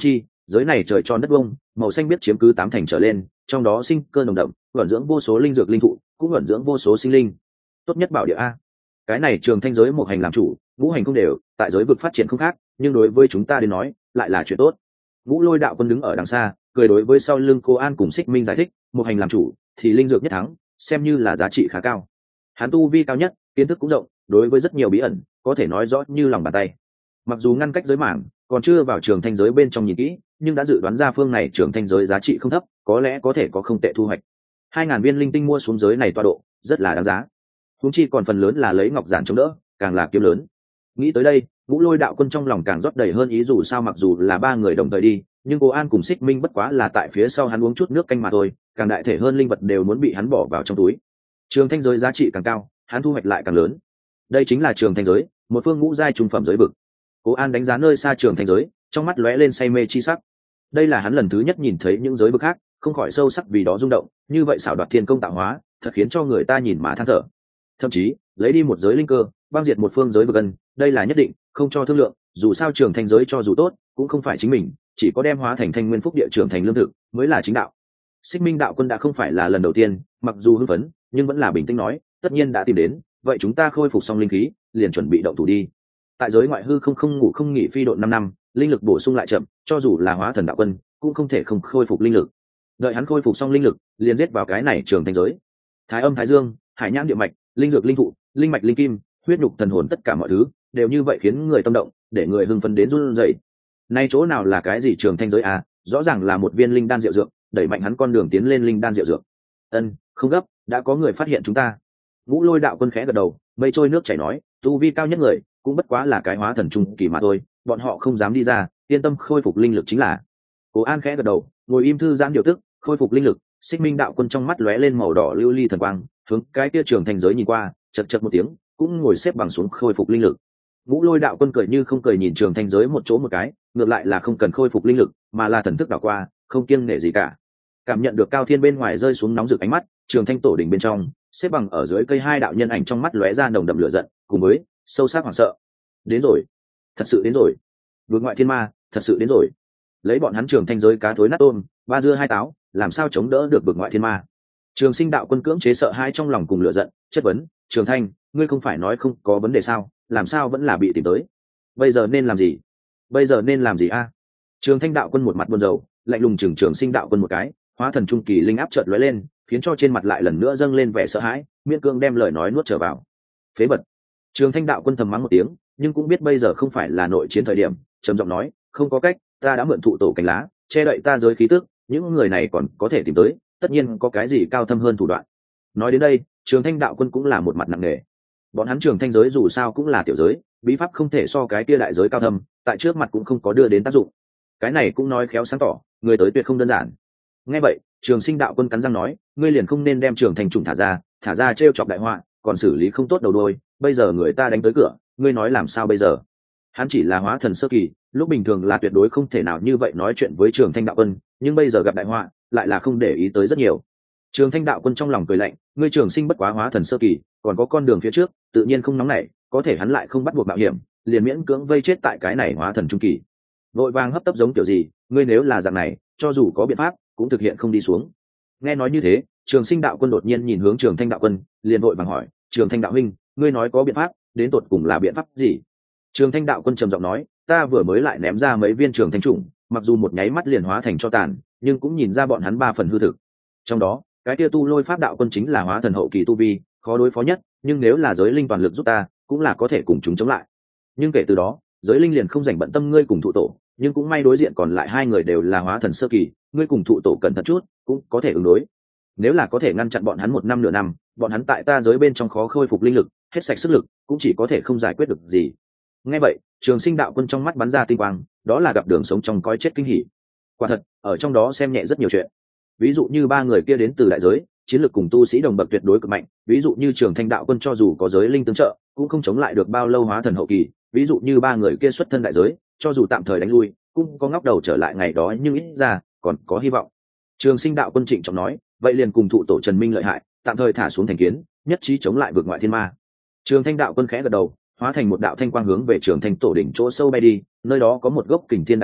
Speaker 1: giới này trời tròn đất bông, màu xanh biết chiếm cứ tám thành trở lên, trong đó sinh cơ nồng đậm, vận dưỡng vô số linh dược linh thụ, cũng vận dưỡng vô số sinh linh. Tốt nhất bảo địa a. Cái này trường thanh giới một hành làm chủ, ngũ hành không đều, tại giới vực phát triển không khác, nhưng đối với chúng ta đến nói, lại là chuyện tốt. Ngũ Lôi đạo quân đứng ở đằng xa, cười đối với sau lưng Cô An cùng Xích Minh giải thích, một hành làm chủ, thì linh dược nhất thắng, xem như là giá trị khá cao. Hắn tu vi cao nhất, kiến thức cũng rộng, đối với rất nhiều bí ẩn, có thể nói rõ như lòng bàn tay. Mặc dù ngăn cách giới mảng, còn chưa vào trường thanh giới bên trong nhìn kỹ, nhưng đã dự đoán ra phương này trường thanh giới giá trị không thấp, có lẽ có thể có không tệ thu hoạch. Hai ngàn viên linh tinh mua xuống giới này tọa độ, rất là đáng giá. Huống chi còn phần lớn là lấy ngọc giản chống đỡ, càng là kiếm lớn. Nghĩ tới đây, Ngũ Lôi đạo quân trong lòng càng rót đầy hơn ý, dù sao mặc dù là ba người đồng thời đi, nhưng Cố An cùng Xích Minh bất quá là tại phía sau hắn uống chút nước canh mà thôi, càng đại thể hơn linh vật đều muốn bị hắn bỏ vào trong túi. Trường thanh giới giá trị càng cao, hắn thu hoạch lại càng lớn. Đây chính là trường thanh giới, một phương ngũ giai trung phẩm giới vực. Cố An đánh giá nơi xa trường thanh giới, trong mắt lóe lên say mê chi sắc. Đây là hắn lần thứ nhất nhìn thấy những giới vực khác, không khỏi sâu sắc vì đó rung động, như vậy xảo đoạt thiên công tạo hóa, thật khiến cho người ta nhìn mà than thở. Thậm chí, lấy đi một giới linh cơ, băng diệt một phương giới vực gần, đây là nhất định, không cho thương lượng, dù sao trường thanh giới cho dù tốt, cũng không phải chính mình, chỉ có đem hóa thành thanh nguyên phúc địa trường thành lương thực, mới là chính đạo. Xích Minh đạo quân đã không phải là lần đầu tiên, mặc dù hưng phấn, nhưng vẫn là bình tĩnh nói, tất nhiên đã tìm đến, vậy chúng ta khôi phục xong linh khí, liền chuẩn bị động thủ đi. Tại giới ngoại hư không không ngủ không nghỉ phi độn năm năm, linh lực bổ sung lại chậm, cho dù là hóa thần đạo quân, cũng không thể không khôi phục linh lực. Đợi hắn khôi phục xong linh lực, liền giết vào cái này trường thanh giới. Thái âm thái dương, hải nhãn địa mạch, linh dược linh thụ, linh mạch linh kim, huyết nhục thần hồn, tất cả mọi thứ đều như vậy khiến người tâm động, để người hưng phấn đến run rẩy. Nay chỗ nào là cái gì trường thanh giới à, rõ ràng là một viên linh đan diệu dược, đẩy mạnh hắn con đường tiến lên linh đan diệu dược. Ân, không gấp, đã có người phát hiện chúng ta. Ngũ Lôi đạo quân khẽ gật đầu, mây trôi nước chảy nói, tu vi cao nhất người, cũng bất quá là cái hóa thần trung kỳ mà thôi, bọn họ không dám đi ra, yên tâm khôi phục linh lực chính là. Cố An khẽ gật đầu, ngồi im thư giãn điều tức, khôi phục linh lực. Xích Minh đạo quân trong mắt lóe lên màu đỏ lưu ly thần quang, hướng cái kia trường thanh giới nhìn qua, chật chật một tiếng, cũng ngồi xếp bằng xuống khôi phục linh lực. Ngũ Lôi đạo quân cười như không cười nhìn trường thanh giới một chỗ một cái, ngược lại là không cần khôi phục linh lực, mà là thần thức đảo qua, không kiêng nể gì cả. Cảm nhận được cao thiên bên ngoài rơi xuống nóng rực ánh mắt, trường thanh tổ đỉnh bên trong, xếp bằng ở dưới cây hai đạo nhân ảnh trong mắt lóe ra nồng đậm lửa giận, cùng với sâu sắc hoảng sợ. Đến rồi, thật sự đến rồi. Vượt ngoại thiên ma, thật sự đến rồi. Lấy bọn hắn trường thanh giới cá thối nát tôm, ba dưa hai táo, làm sao chống đỡ được vượt ngoại thiên ma? Trường Sinh đạo quân cưỡng chế sợ hãi trong lòng cùng lửa giận, chất vấn, Trường Thanh, ngươi không phải nói không có vấn đề sao, làm sao vẫn là bị tìm tới? Bây giờ nên làm gì? Bây giờ nên làm gì a? Trường Thanh đạo quân một mặt buồn rầu, lạnh lùng chừng Trường Sinh đạo quân một cái, hóa thần trung kỳ linh áp chợt lóe lên, khiến cho trên mặt lại lần nữa dâng lên vẻ sợ hãi, miễn cương đem lời nói nuốt trở vào. Phế vật. Trường Thanh đạo quân thầm mắng một tiếng, nhưng cũng biết bây giờ không phải là nội chiến thời điểm, trầm giọng nói, không có cách, ta đã mượn thụ tổ cánh lá, che đậy ta giới khí tức, những người này còn có thể tìm tới, tất nhiên có cái gì cao thâm hơn thủ đoạn. Nói đến đây, Trường Thanh đạo quân cũng là một mặt nặng nề. Bọn hắn Trường Thanh giới dù sao cũng là tiểu giới, bí pháp không thể so cái kia đại giới cao thâm, tại trước mặt cũng không có đưa đến tác dụng. Cái này cũng nói khéo sáng tỏ, người tới tuyệt không đơn giản. Nghe vậy, Trường Sinh đạo quân cắn răng nói, ngươi liền không nên đem Trường Thanh trùng thả ra, thả ra trêu chọc đại họa, còn xử lý không tốt đầu đuôi, bây giờ người ta đánh tới cửa, ngươi nói làm sao bây giờ? Hắn chỉ là hóa thần sơ kỳ, lúc bình thường là tuyệt đối không thể nào như vậy nói chuyện với Trường Thanh đạo quân, nhưng bây giờ gặp đại họa, lại là không để ý tới rất nhiều. Trường Thanh đạo quân trong lòng cười lạnh, ngươi Trường Sinh bất quá hóa thần sơ kỳ, còn có con đường phía trước, tự nhiên không nóng nảy, có thể hắn lại không bắt buộc mạo hiểm, liền miễn cưỡng vây chết tại cái này hóa thần trung kỳ. Vội vàng hấp tấp giống kiểu gì, ngươi nếu là dạng này, cho dù có biện pháp, cũng thực hiện không đi xuống. Nghe nói như thế, Trường Sinh đạo quân đột nhiên nhìn hướng Trường Thanh đạo quân, liền vội vàng hỏi, Trường Thanh đạo huynh, ngươi nói có biện pháp, đến tột cùng là biện pháp gì? Trường Thanh đạo quân trầm giọng nói, ta vừa mới lại ném ra mấy viên trường thanh trùng, mặc dù một nháy mắt liền hóa thành cho tàn, nhưng cũng nhìn ra bọn hắn ba phần hư thực. Trong đó, cái kia tu lôi pháp đạo quân chính là hóa thần hậu kỳ tu vi, khó đối phó nhất, nhưng nếu là giới linh toàn lực giúp ta, cũng là có thể cùng chúng chống lại. Nhưng kể từ đó, giới linh liền không dành bận tâm ngươi cùng thụ tổ, nhưng cũng may đối diện còn lại hai người đều là hóa thần sơ kỳ, ngươi cùng thụ tổ cẩn thận chút, cũng có thể ứng đối. Nếu là có thể ngăn chặn bọn hắn một năm nửa năm, bọn hắn tại ta giới bên trong khó khôi phục linh lực, hết sạch sức lực, cũng chỉ có thể không giải quyết được gì. Nghe vậy, Trường Sinh đạo quân trong mắt bắn ra tinh quang, đó là gặp đường sống trong cõi chết kinh hỉ. Quả thật, ở trong đó xem nhẹ rất nhiều chuyện. Ví dụ như ba người kia đến từ đại giới, chiến lược cùng tu sĩ đồng bậc tuyệt đối cực mạnh, ví dụ như Trường Thanh đạo quân cho dù có giới linh tương trợ, cũng không chống lại được bao lâu hóa thần hậu kỳ, ví dụ như ba người kia xuất thân đại giới, cho dù tạm thời đánh lui, cũng có ngóc đầu trở lại ngày đó, nhưng ít ra còn có hy vọng. Trường Sinh đạo quân trịnh trọng nói, vậy liền cùng thụ tổ Trần Minh lợi hại, tạm thời thả xuống thành kiến, nhất trí chống lại vượt ngoại thiên ma. Trường Thanh đạo quân khẽ gật đầu, hóa thành một đạo thanh quang hướng về Trường Thanh tổ đỉnh chỗ sâu bay đi, nơi đó có một gốc kình thiên đại thụ,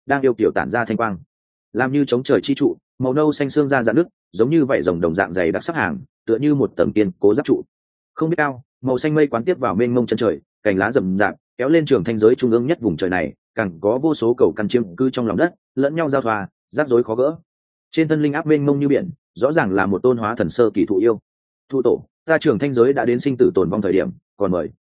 Speaker 1: đang yêu kiểu tản ra thanh quang, làm như chống trời chi trụ, màu nâu xanh xương ra dạn nước, giống như vảy rồng đồng dạng dày đặc sắc hàng, tựa như một tầng kiên cố giáp trụ. Không biết cao, màu xanh mây quán tiếp vào mênh mông chân trời, cành lá rậm rạp kéo lên trường thanh giới trung ương nhất vùng trời này, càng có vô số cầu căn chiêm cư trong lòng đất, lẫn nhau giao thoa, rắc rối khó gỡ. Trên thân linh áp mênh mông như biển, rõ ràng là một tôn hóa thần sơ kỳ thụ yêu. Thu tổ, ta trường thanh giới đã đến sinh tử tồn vong thời điểm, còn mời.